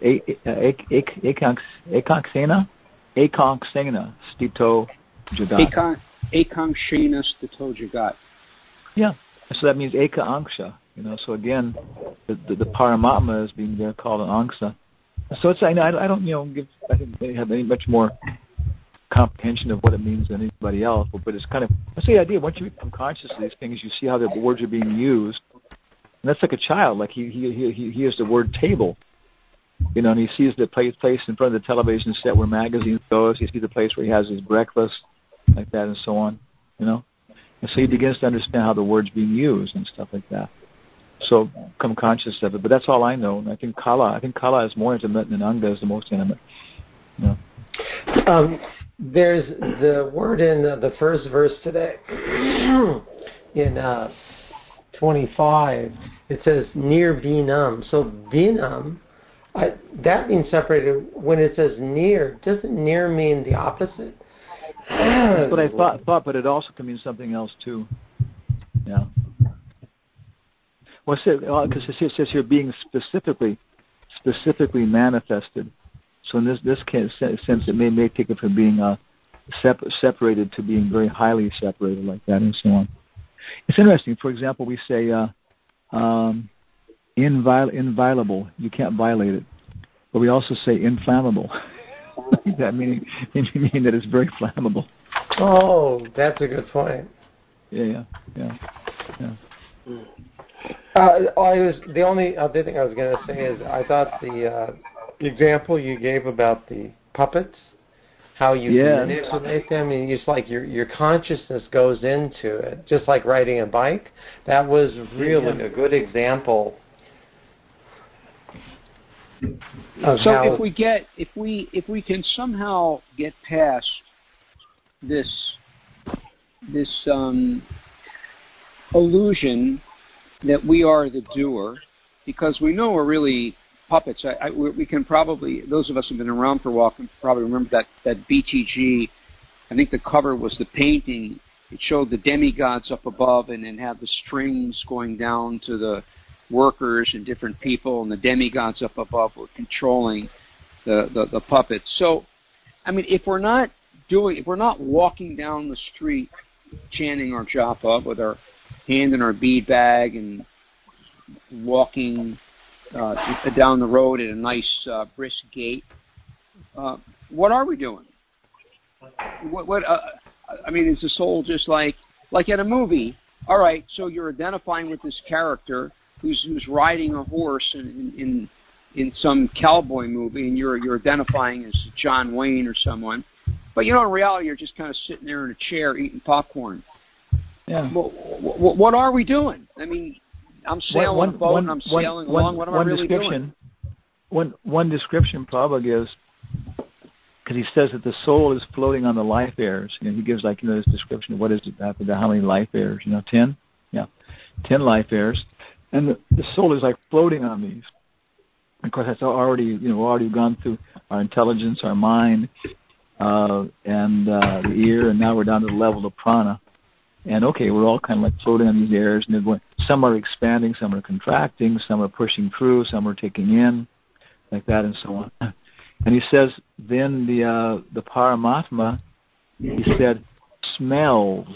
Speaker 2: ekangsena stito jagat.
Speaker 3: Ekangsena stito jagat.
Speaker 2: Yeah, so that means eka angsha. So again, the Paramatma is being there called an angsa. So it's I don't have any much more comprehension of what it means than anybody else, but it's kind of, that's the idea. Once you become conscious of these things, you see how the words are being used, and that's like a child. Like he hears the word table, and he sees the place in front of the television set where magazines goes. He sees the place where he has his breakfast, like that, and so on, And so he begins to understand how the word's being used and stuff like that. So become conscious of it. But that's all I know. And I think Kala is more intimate than Anga is the most intimate.
Speaker 1: There's the word in the first verse today, in 25, it says near binam. So binam, that means separated. When it says near, doesn't near mean the opposite?
Speaker 2: That's what I thought, but it also can mean something else too. Yeah. Well, because it says here being specifically manifested. So in this sense, it may take it from being separated to being very highly separated, like that, and so on. It's interesting. For example, we say inviolable. You can't violate it. But we also say inflammable. That meaning that it's very flammable.
Speaker 1: Oh, that's a good point.
Speaker 2: Yeah.
Speaker 1: The only other thing I was going to say is I thought the example you gave about the puppets, how you can manipulate them, and just like your consciousness goes into it, just like riding a bike. That was really a good example.
Speaker 3: So if we can somehow get past this illusion that we are the doer, because we know we're really puppets. We can probably, those of us who've been around for a while can probably remember that BTG. I think the cover was the painting. It showed the demigods up above and then had the strings going down to the workers and different people, and the demigods up above were controlling the puppets. So, I mean, if we're not walking down the street chanting our japa with our hand in our bead bag and walking down the road at a nice brisk gait, what are we doing? I mean, is the soul just like in a movie? All right, so you're identifying with this character who's riding a horse in some cowboy movie, and you're identifying as John Wayne or someone, but in reality you're just kind of sitting there in a chair eating popcorn.
Speaker 2: Yeah. What
Speaker 3: are we doing? I mean, I'm sailing a boat and I'm sailing along. What am I really doing?
Speaker 2: One description Prabhupada gives, because he says that the soul is floating on the life airs. He gives this description of what is it after how many life airs? 10? Yeah, 10 life airs. And the soul is like floating on these. Of course, that's already, already gone through our intelligence, our mind, and the ear, and now we're down to the level of prana. And okay, we're all kind of like floating on these airs, and they're going, some are expanding, some are contracting, some are pushing through, some are taking in, like that, and so on. And he says, then the Paramatma, he said, smells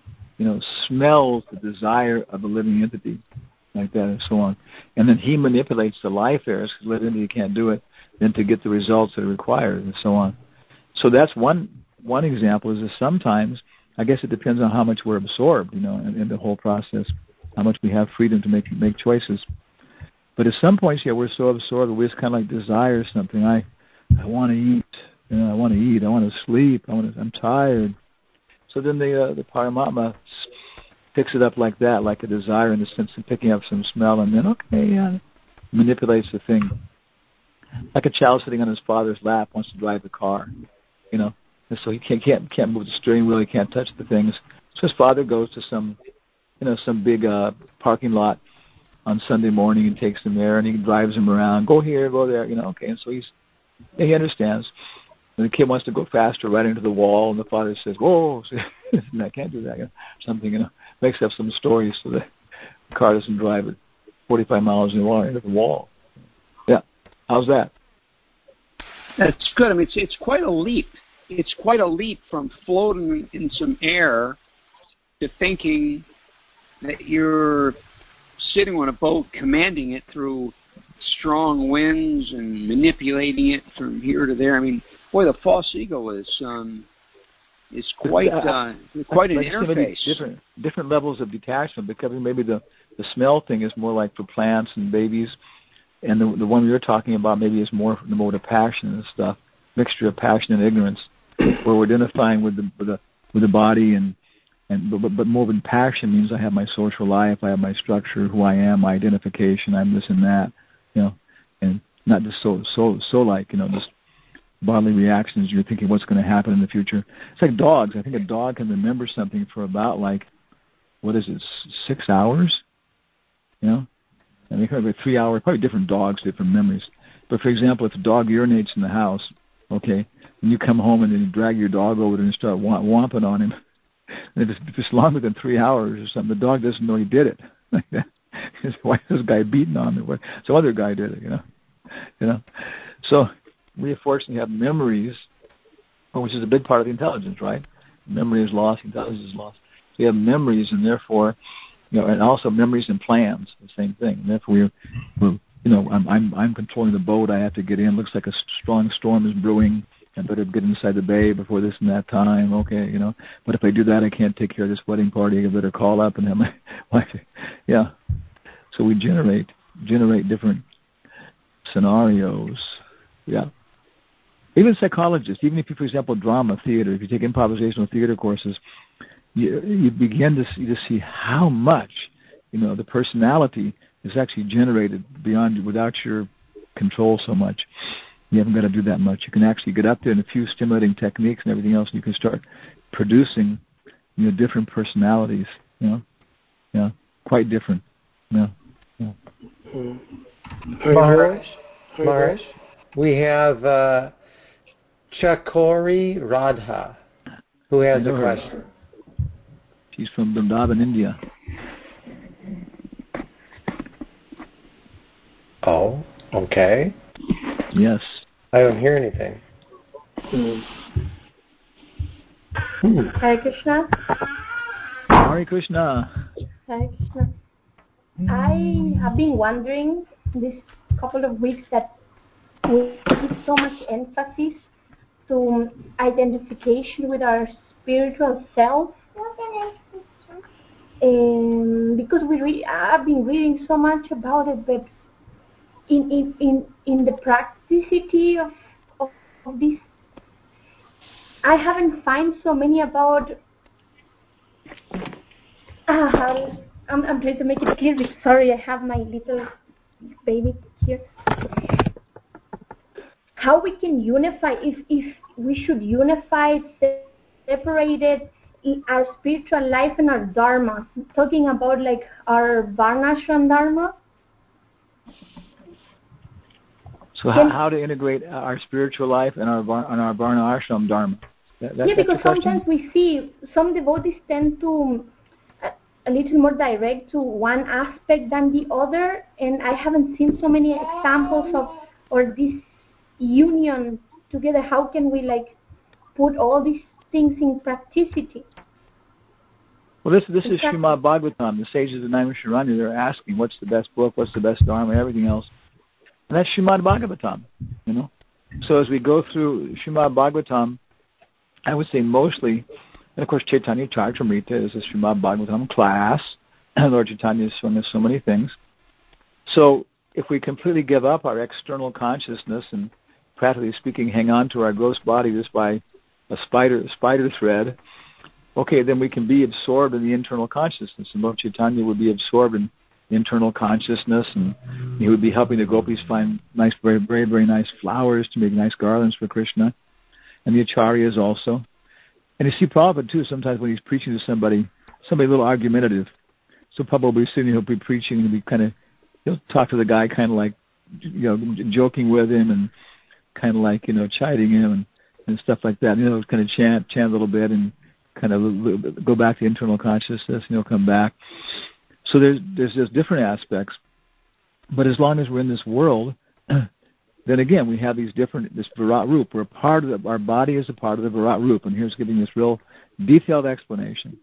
Speaker 2: the desire of the living entity, like that, and so on. And then he manipulates the life airs, because the living entity can't do it, then to get the results that are required, and so on. So that's one example, is that sometimes, I guess it depends on how much we're absorbed, in the whole process, how much we have freedom to make choices. But at some points, we're so absorbed that we just kind of like desire something. I want to eat. I want to eat. I want to sleep. I'm tired. So then the Paramatma picks it up like that, like a desire in the sense of picking up some smell, and then manipulates the thing. Like a child sitting on his father's lap wants to drive the car, and so he can't move the steering wheel. He can't touch the things. So his father goes to some big parking lot on Sunday morning and takes him there, and he drives him around. Go here, go there, Okay, and so he understands. And the kid wants to go faster right into the wall, and the father says, "Whoa, I can't do that." Something, makes up some stories so the car doesn't drive at 45 miles an hour into the wall. Yeah, how's that?
Speaker 3: That's good. I mean, it's quite a leap. It's quite a leap from floating in some air to thinking that you're sitting on a boat, commanding it through strong winds and manipulating it from here to there. I mean, boy, the false ego is quite an interface.
Speaker 2: Different levels of detachment, because maybe the smell thing is more like for plants and babies, And the one we were talking about maybe is more the mode of passion and stuff, mixture of passion and ignorance, where we're identifying with the body but more than passion means I have my social life, I have my structure, who I am, my identification, I'm this and that, and not just so like, just bodily reactions. You're thinking what's going to happen in the future. It's like dogs. I think a dog can remember something for about 6 hours? I mean, probably 3 hours, probably different dogs, different memories. But for example, if a dog urinates in the house, okay, and you come home and then you drag your dog over there and start womping on him, and if it's longer than 3 hours or something, the dog doesn't know he did it. Why is this guy beating on me? Some other guy did it, So we unfortunately have memories, which is a big part of the intelligence, right? Memory is lost, intelligence is lost. So we have memories, and therefore, and also memories and plans, the same thing. And therefore, I'm controlling the boat. I have to get in. Looks like a strong storm is brewing. I better get inside the bay before this and that time. Okay, But if I do that, I can't take care of this wedding party. I better call up and have my wife. Yeah. So we generate different scenarios. Yeah. Even psychologists, even if you, for example, drama, theater, if you take improvisational theater courses, you begin to see how much, the personality is actually generated without your control so much. You haven't got to do that much. You can actually get up there in a few stimulating techniques and everything else, and you can start producing, different personalities. Quite different.
Speaker 1: Maharaj, we have Chakori Radha, who has a question.
Speaker 2: She's from Vrindavan, India.
Speaker 1: Oh, okay.
Speaker 2: Yes.
Speaker 1: I don't hear anything.
Speaker 4: Hare Krishna.
Speaker 2: Hare Krishna.
Speaker 4: Hare Krishna. I have been wondering this couple of weeks that we give so much emphasis to identification with our spiritual self. Because I've been reading so much about it, but in the practicity of this, I haven't found so many about. I'm trying to make it clear. Sorry, I have my little baby here. How we can unify? If we should unify, separated our spiritual life and our dharma. Talking about our varnashram dharma.
Speaker 2: So how to integrate our spiritual life and our varna ashram dharma?
Speaker 4: Because sometimes we see some devotees tend to a little more direct to one aspect than the other, and I haven't seen so many examples of this union together. How can we put all these things in practicity?
Speaker 2: Well, this is Srimad Bhagavatam. The sages of Naimisharanya, they're asking what's the best book, what's the best dharma, everything else. And that's Srimad Bhagavatam, So as we go through Srimad Bhagavatam, I would say mostly, and of course Chaitanya Charitamrita is a Srimad Bhagavatam class. Lord Chaitanya has shown us so many things. So if we completely give up our external consciousness and, practically speaking, hang on to our gross body just by a spider thread, okay, then we can be absorbed in the internal consciousness. And Lord Chaitanya would be absorbed in internal consciousness, and he would be helping the gopis find nice, very, very, very nice flowers to make nice garlands for Krishna, and the acharyas also. And you see Prabhupada too, sometimes when he's preaching to somebody a little argumentative. So Prabhupada will be sitting, he'll be preaching, and he'll talk to the guy kind of like, joking with him and kind of like, chiding him and stuff like that. Kind of chant a little bit and kind of go back to internal consciousness, and he'll come back. So there's just different aspects. But as long as we're in this world, then again, we have this Virat Rup. We're part of our body is a part of the Virat Rup. And here's giving this real detailed explanation,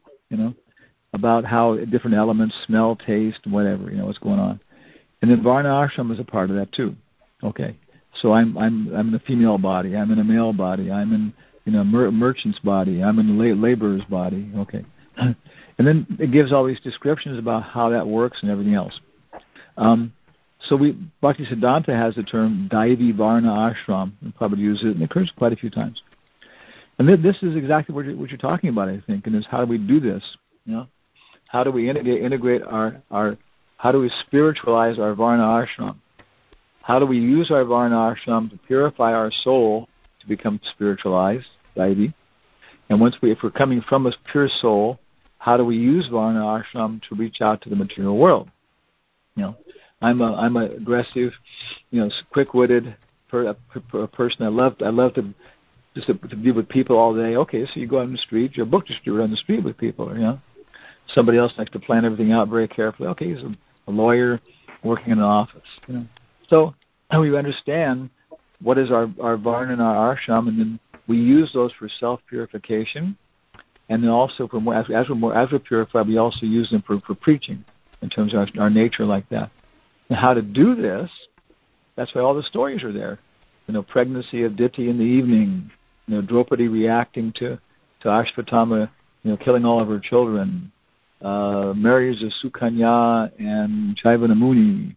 Speaker 2: about how different elements smell, taste, whatever, what's going on. And then Varna Ashram is a part of that too. Okay. So I'm in a female body, I'm in a male body, I'm in a merchant's body, I'm in a laborer's body. Okay. And then it gives all these descriptions about how that works and everything else. So Bhaktisiddhanta has the term Daivi Varna Ashram, and probably uses it, and it occurs quite a few times. And this is exactly what you're talking about, I think, and is how do we do this? You know, how do we integrate our how do we spiritualize our Varna Ashram? How do we use our Varna Ashram to purify our soul to become spiritualized, Daivi? And if we're coming from a pure soul, how do we use Varna Ashram to reach out to the material world? You know, I'm an aggressive, quick-witted person. I love to be with people all day. Okay, so you go out on the street. You're a book distributor on the street with people. You know, somebody else likes to plan everything out very carefully. Okay, he's a lawyer working in an office. You know, so we understand what is our Varna and our Ashram, and then we use those for self-purification, and then also as we're purified, we also use them for preaching in terms of our nature like that. And how to do this, that's why all the stories are there. You know, pregnancy of Diti in the evening, Draupadi reacting to Ashvatthama, killing all of her children, marriages of Sukanya and Chaivanamuni,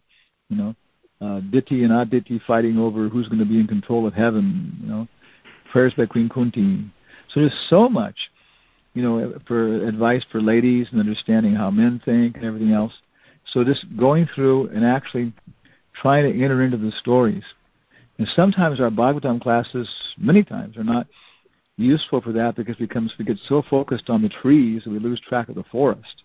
Speaker 2: Diti and Aditi fighting over who's going to be in control of heaven, prayers by Queen Kunti. So there's so much, for advice for ladies and understanding how men think and everything else. So just going through and actually trying to enter into the stories. And sometimes our Bhagavatam classes, many times, are not useful for that because we get so focused on the trees that we lose track of the forest,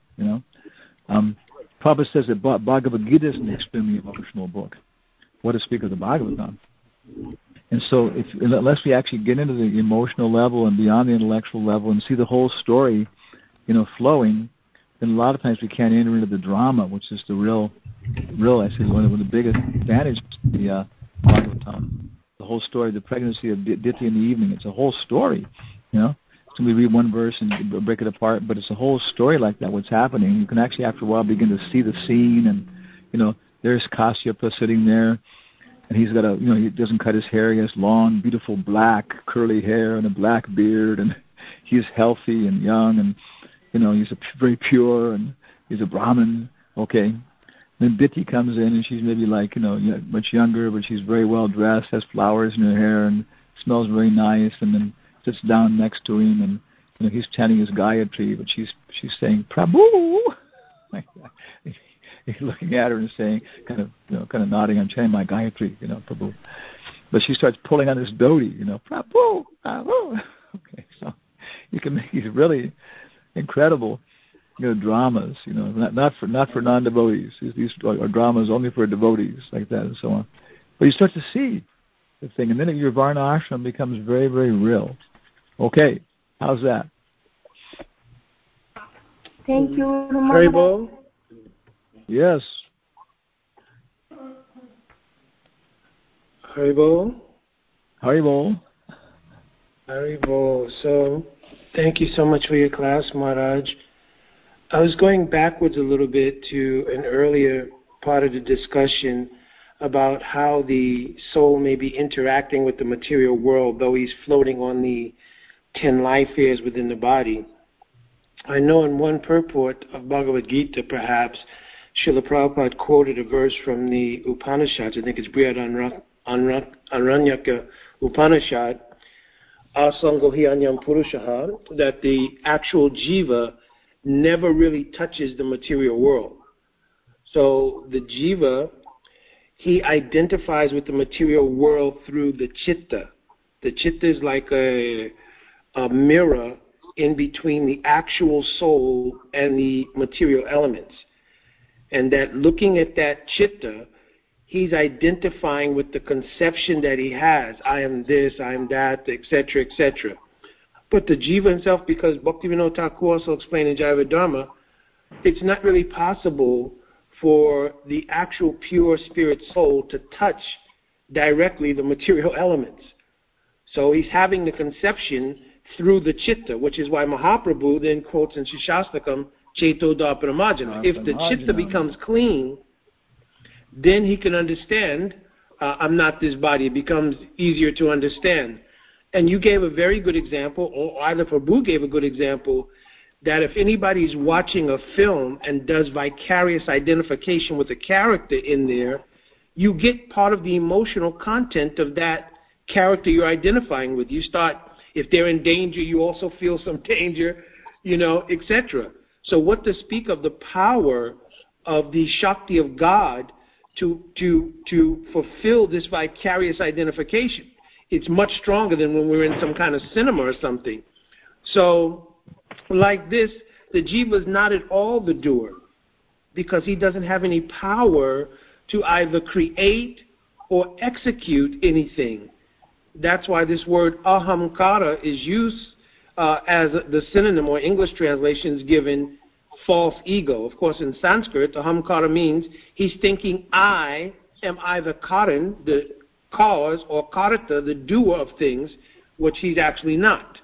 Speaker 2: Prabhupada says that Bhagavad Gita is an extremely emotional book. What to speak of the Bhagavatam? And so unless we actually get into the emotional level and beyond the intellectual level and see the whole story, flowing, then a lot of times we can't enter into the drama, which is the real, I say, one of the biggest advantages of the Bhagavatam. The whole story, the pregnancy of Diti in the evening, it's a whole story, So we read one verse and break it apart, but it's a whole story like that, what's happening. You can actually, after a while, begin to see the scene, and, there's Kasyapa sitting there, and he's got he doesn't cut his hair, he has long, beautiful, black, curly hair and a black beard, and he's healthy and young, and, he's very pure, and he's a Brahmin, okay. Then Diti comes in, and she's maybe much younger, but she's very well dressed, has flowers in her hair, and smells very nice, and then sits down next to him, and he's chanting his Gayatri, but she's saying Prabhu, like that. He's looking at her and saying, kind of nodding, I'm chanting my Gayatri, Prabhu. But she starts pulling on his dhoti, Prabhu, Prabhu. Okay, so you can make these really incredible, dramas, not for non-devotees. These are dramas only for devotees, like that, and so on. But you start to see the thing, and then your Varna Ashram becomes very, very real. Okay, how's that?
Speaker 4: Thank you,
Speaker 5: Haribol?
Speaker 2: Yes.
Speaker 5: Haribol?
Speaker 2: Haribol.
Speaker 5: Haribol. So, thank you so much for your class, Maharaj. I was going backwards a little bit to an earlier part of the discussion about how the soul may be interacting with the material world, though he's floating on the 10 life years within the body. I know in one purport of Bhagavad Gita, perhaps, Srila Prabhupada quoted a verse from the Upanishads, I think it's Brihad Aranyaka Upanishad, Asango hi anyam purushaha, that the actual jiva never really touches the material world. So the jiva, he identifies with the material world through the chitta. The chitta is like a mirror in between the actual soul and the material elements. And that looking at that chitta, he's identifying with the conception that he has. I am this, I am that, etc., etc. But the jiva himself, because Bhaktivinoda Thakur also explained in Jaiva Dharma, it's not really possible for the actual pure spirit soul to touch directly the material elements. So he's having the conception through the chitta, which is why Mahaprabhu then quotes in Shishastakam, Cheto da Pramajana. If the chitta becomes clean, then he can understand, I'm not this body. It becomes easier to understand. And you gave a very good example, or either Prabhu gave a good example, that if anybody's watching a film and does vicarious identification with a character in there, you get part of the emotional content of that character you're identifying with. You start, if they're in danger, you also feel some danger, etc. So what to speak of the power of the Shakti of God to fulfill this vicarious identification. It's much stronger than when we're in some kind of cinema or something. So, like this, the jiva is not at all the doer, because he doesn't have any power to either create or execute anything. That's why this word ahamkara is used as the synonym or English translation is given false ego. Of course, in Sanskrit, ahamkara means he's thinking I am either karan, the cause, or karata, the doer of things, which he's actually not.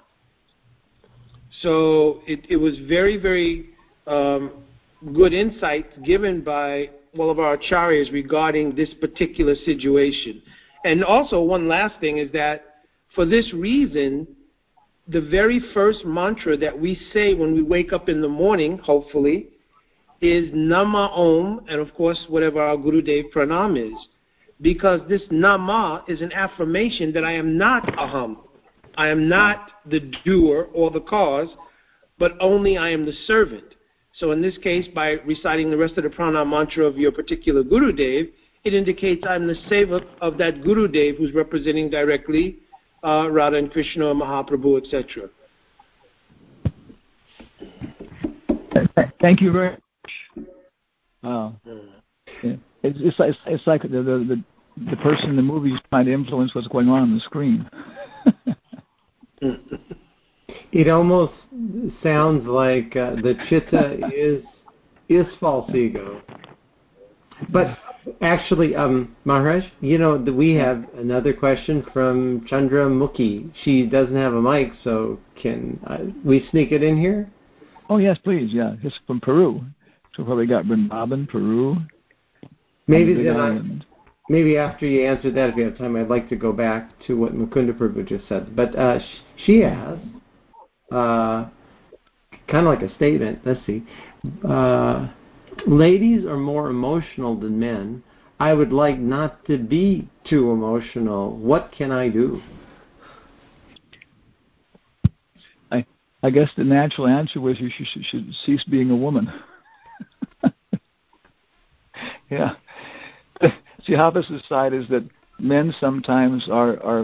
Speaker 5: So it was very, very good insight given by all of our acharyas regarding this particular situation. And also, one last thing is that for this reason, the very first mantra that we say when we wake up in the morning, hopefully, is Nama Om, and of course, whatever our Gurudev Pranam is. Because this Nama is an affirmation that I am not Aham. I am not the doer or the cause, but only I am the servant. So in this case, by reciting the rest of the pranam mantra of your particular Gurudev, it indicates I'm the sevak of that Gurudev who's representing directly Radha and Krishna, Mahaprabhu, etc.
Speaker 2: Thank you very much. Wow. Yeah. It's like the person in the movie is trying to influence what's going on the screen.
Speaker 1: It almost sounds like the chitta is false ego. But actually, Maharaj, we have another question from Chandra Mukhi. She doesn't have a mic, so can we sneak it in here?
Speaker 2: Oh, yes, please, yeah. It's from Peru. So probably got Vrindavan, Peru.
Speaker 1: Maybe after you answer that, if you have time, I'd like to go back to what Mukunda Prabhu just said. But she asked, kind of like a statement, let's see, ladies are more emotional than men. I would like not to be too emotional. What can I do?
Speaker 2: I guess the natural answer was you should cease being a woman. Yeah. The opposite side is that men sometimes are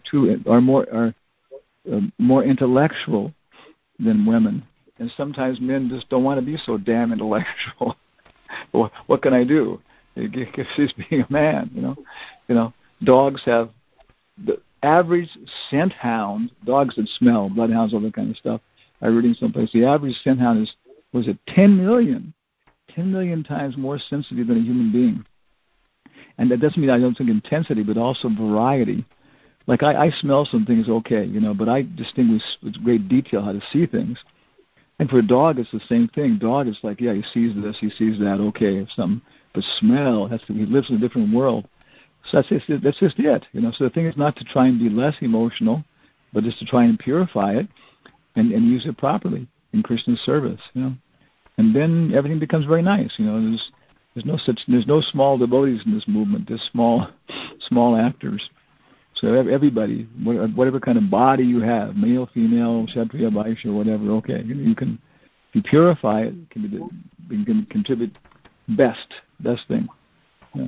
Speaker 2: more intellectual than women, and sometimes men just don't want to be so damn intellectual. Well, what can I do? It's just being a man, Dogs have the average scent hound. Dogs that smell, bloodhounds, all that kind of stuff. I read in someplace the average scent hound was 10 million times more sensitive than a human being. And that doesn't mean I don't think intensity, but also variety. Like I smell some things okay, but I distinguish with great detail how to see things. And for a dog, it's the same thing. Dog is like, yeah, he sees this, he sees that, okay, but smell, he lives in a different world. So that's just it, So the thing is not to try and be less emotional, but just to try and purify it and use it properly in Krishna's service, And then everything becomes very nice, There's no small devotees in this movement. There's small actors. So everybody, whatever kind of body you have, male, female, Kshatriya, Vaishya, whatever, okay, you can, if you purify it, you can contribute best thing. Yeah.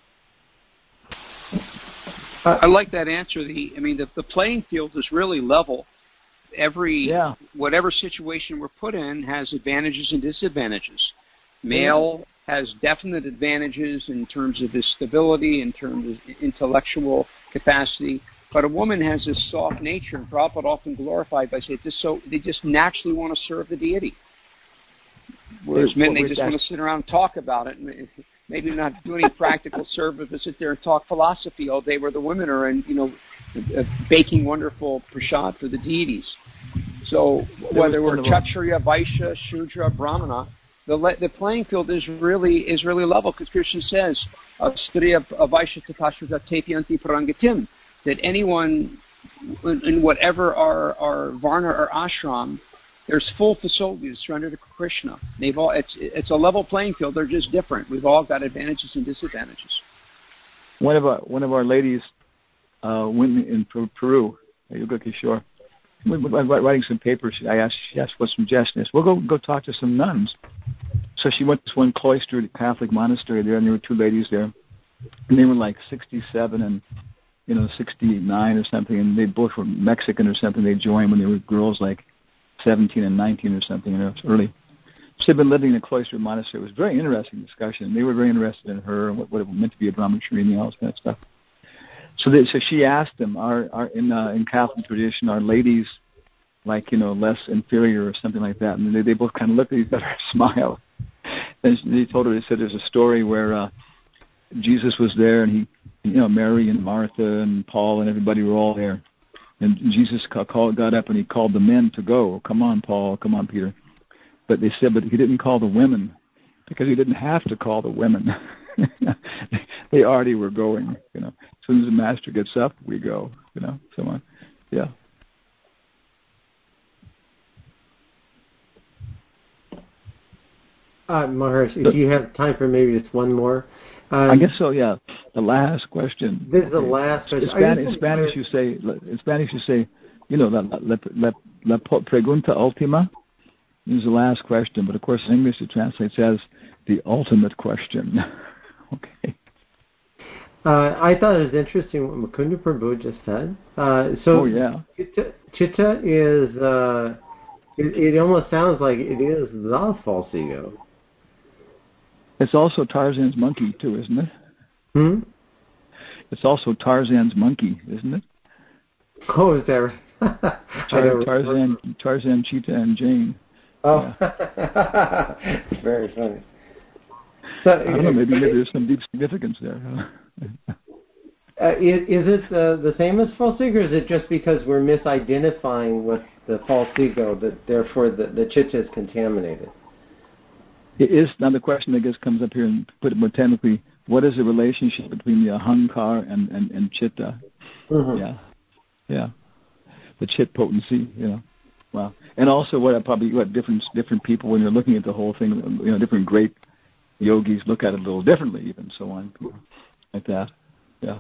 Speaker 3: I like that answer. The playing field is really level. Whatever situation we're put in has advantages and disadvantages. Male has definite advantages in terms of his stability, in terms of intellectual capacity, but a woman has this soft nature, and Prabhupada often glorified by saying they just naturally want to serve the deity. Whereas men, they just want to sit around and talk about it, and maybe not do any practical service, but sit there and talk philosophy all day, where the women are baking wonderful prasad for the deities. So whether we're Kshatriya, Vaishya, Shudra, Brahmana, the playing field is really level, because Krishna says, that anyone in whatever our varna or ashram, there's full facility to surrender to Krishna. It's a level playing field. They're just different. We've all got advantages and disadvantages.
Speaker 2: One of our ladies went in Peru. Sure. Writing some papers. She asked for suggestions. We'll go talk to some nuns. So she went to one cloistered Catholic monastery there, and there were two ladies there, and they were like 67 and 69 or something, and they both were Mexican or something. They joined when they were girls, like 17 and 19 or something. It was early. So they'd been living in a cloistered monastery. It was a very interesting discussion. They were very interested in her and what it meant to be a brahmachari and all this kind of stuff. So she asked them, in Catholic tradition, are ladies like less inferior or something like that? And they both kind of looked at each other and smiled. And they told her, they said there's a story where Jesus was there, and he, Mary and Martha and Paul and everybody were all there. And Jesus got up and he called the men to go. Come on, Paul. Come on, Peter. But they said, but he didn't call the women because he didn't have to call the women. They already were going. As soon as the master gets up, we go. So on. Yeah.
Speaker 1: Maharaj, do you have time for maybe just one more?
Speaker 2: I guess so. Yeah. The last question.
Speaker 1: This is the last question.
Speaker 2: In Spanish, you say, la pregunta última is the last question, but of course in English it translates as the ultimate question. Okay.
Speaker 1: I thought it was interesting what Mukunda Prabhu just said. Chitta is, it almost sounds like it is the false ego.
Speaker 2: It's also Tarzan's monkey too, isn't it? It's also Tarzan's monkey, isn't it?
Speaker 1: Oh, is that right?
Speaker 2: Tarzan, Cheetah, and Jane.
Speaker 1: Oh, yeah. Very funny. So,
Speaker 2: I don't know, maybe there's some deep significance there.
Speaker 1: Is it the same as false ego, or is it just because we're misidentifying with the false ego that therefore the chitta is contaminated?
Speaker 2: It is. Now the question, I guess, comes up here and put it more technically, what is the relationship between the ahankar and chitta? Mm-hmm. Yeah. The chit potency, Wow. And also what different people, when you're looking at the whole thing, different great yogis look at it a little differently, even so on, like that. Yeah.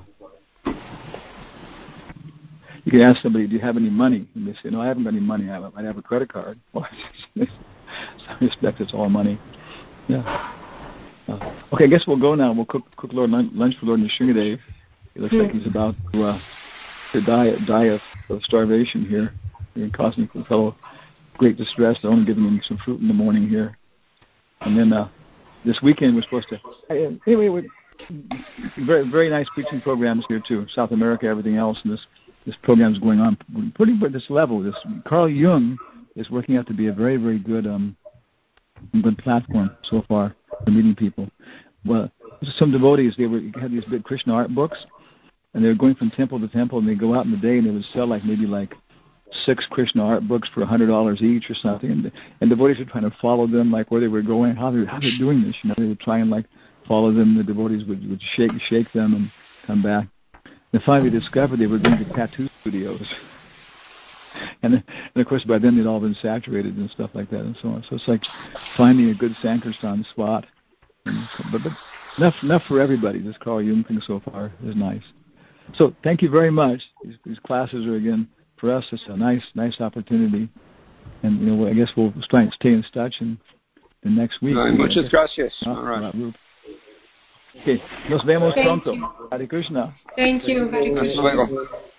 Speaker 2: You can ask somebody, do you have any money? And they say, no, I haven't got any money. I have a credit card. Well, in some respect, it's all money. Yeah. Okay, I guess we'll go now. We'll cook lunch for Lord Nrsingadev. It looks like he's about to die of starvation here. And causing the fellow great distress. They're only giving him some fruit in the morning here. And then this weekend we're supposed to... Anyway, very, very nice preaching programs here too. South America, everything else. And this program is going on pretty much at this level. This Carl Jung is working out to be a very, very good platform so far for meeting people. Well, some devotees, they had these big Krishna art books, and they were going from temple to temple, and they go out in the day, and they would sell maybe 6 Krishna art books for $100 each or something, and devotees were trying to follow them, where they were going, how they're doing this. They would try and follow them. The devotees would shake them and come back. And finally discovered they were going to tattoo studios. And of course, by then they'd all been saturated and stuff like that and so on. So it's like finding a good Sankirtan spot. But enough for everybody. This Carl Jung thing so far is nice. So thank you very much. These classes are, again, for us, it's a nice opportunity. And, I guess we'll try and stay in touch and the next week.
Speaker 3: Muchas gracias. All right.
Speaker 2: Okay. Nos vemos pronto. Hare Krishna.
Speaker 4: Thank you. Hare Krishna.
Speaker 3: Hasta luego.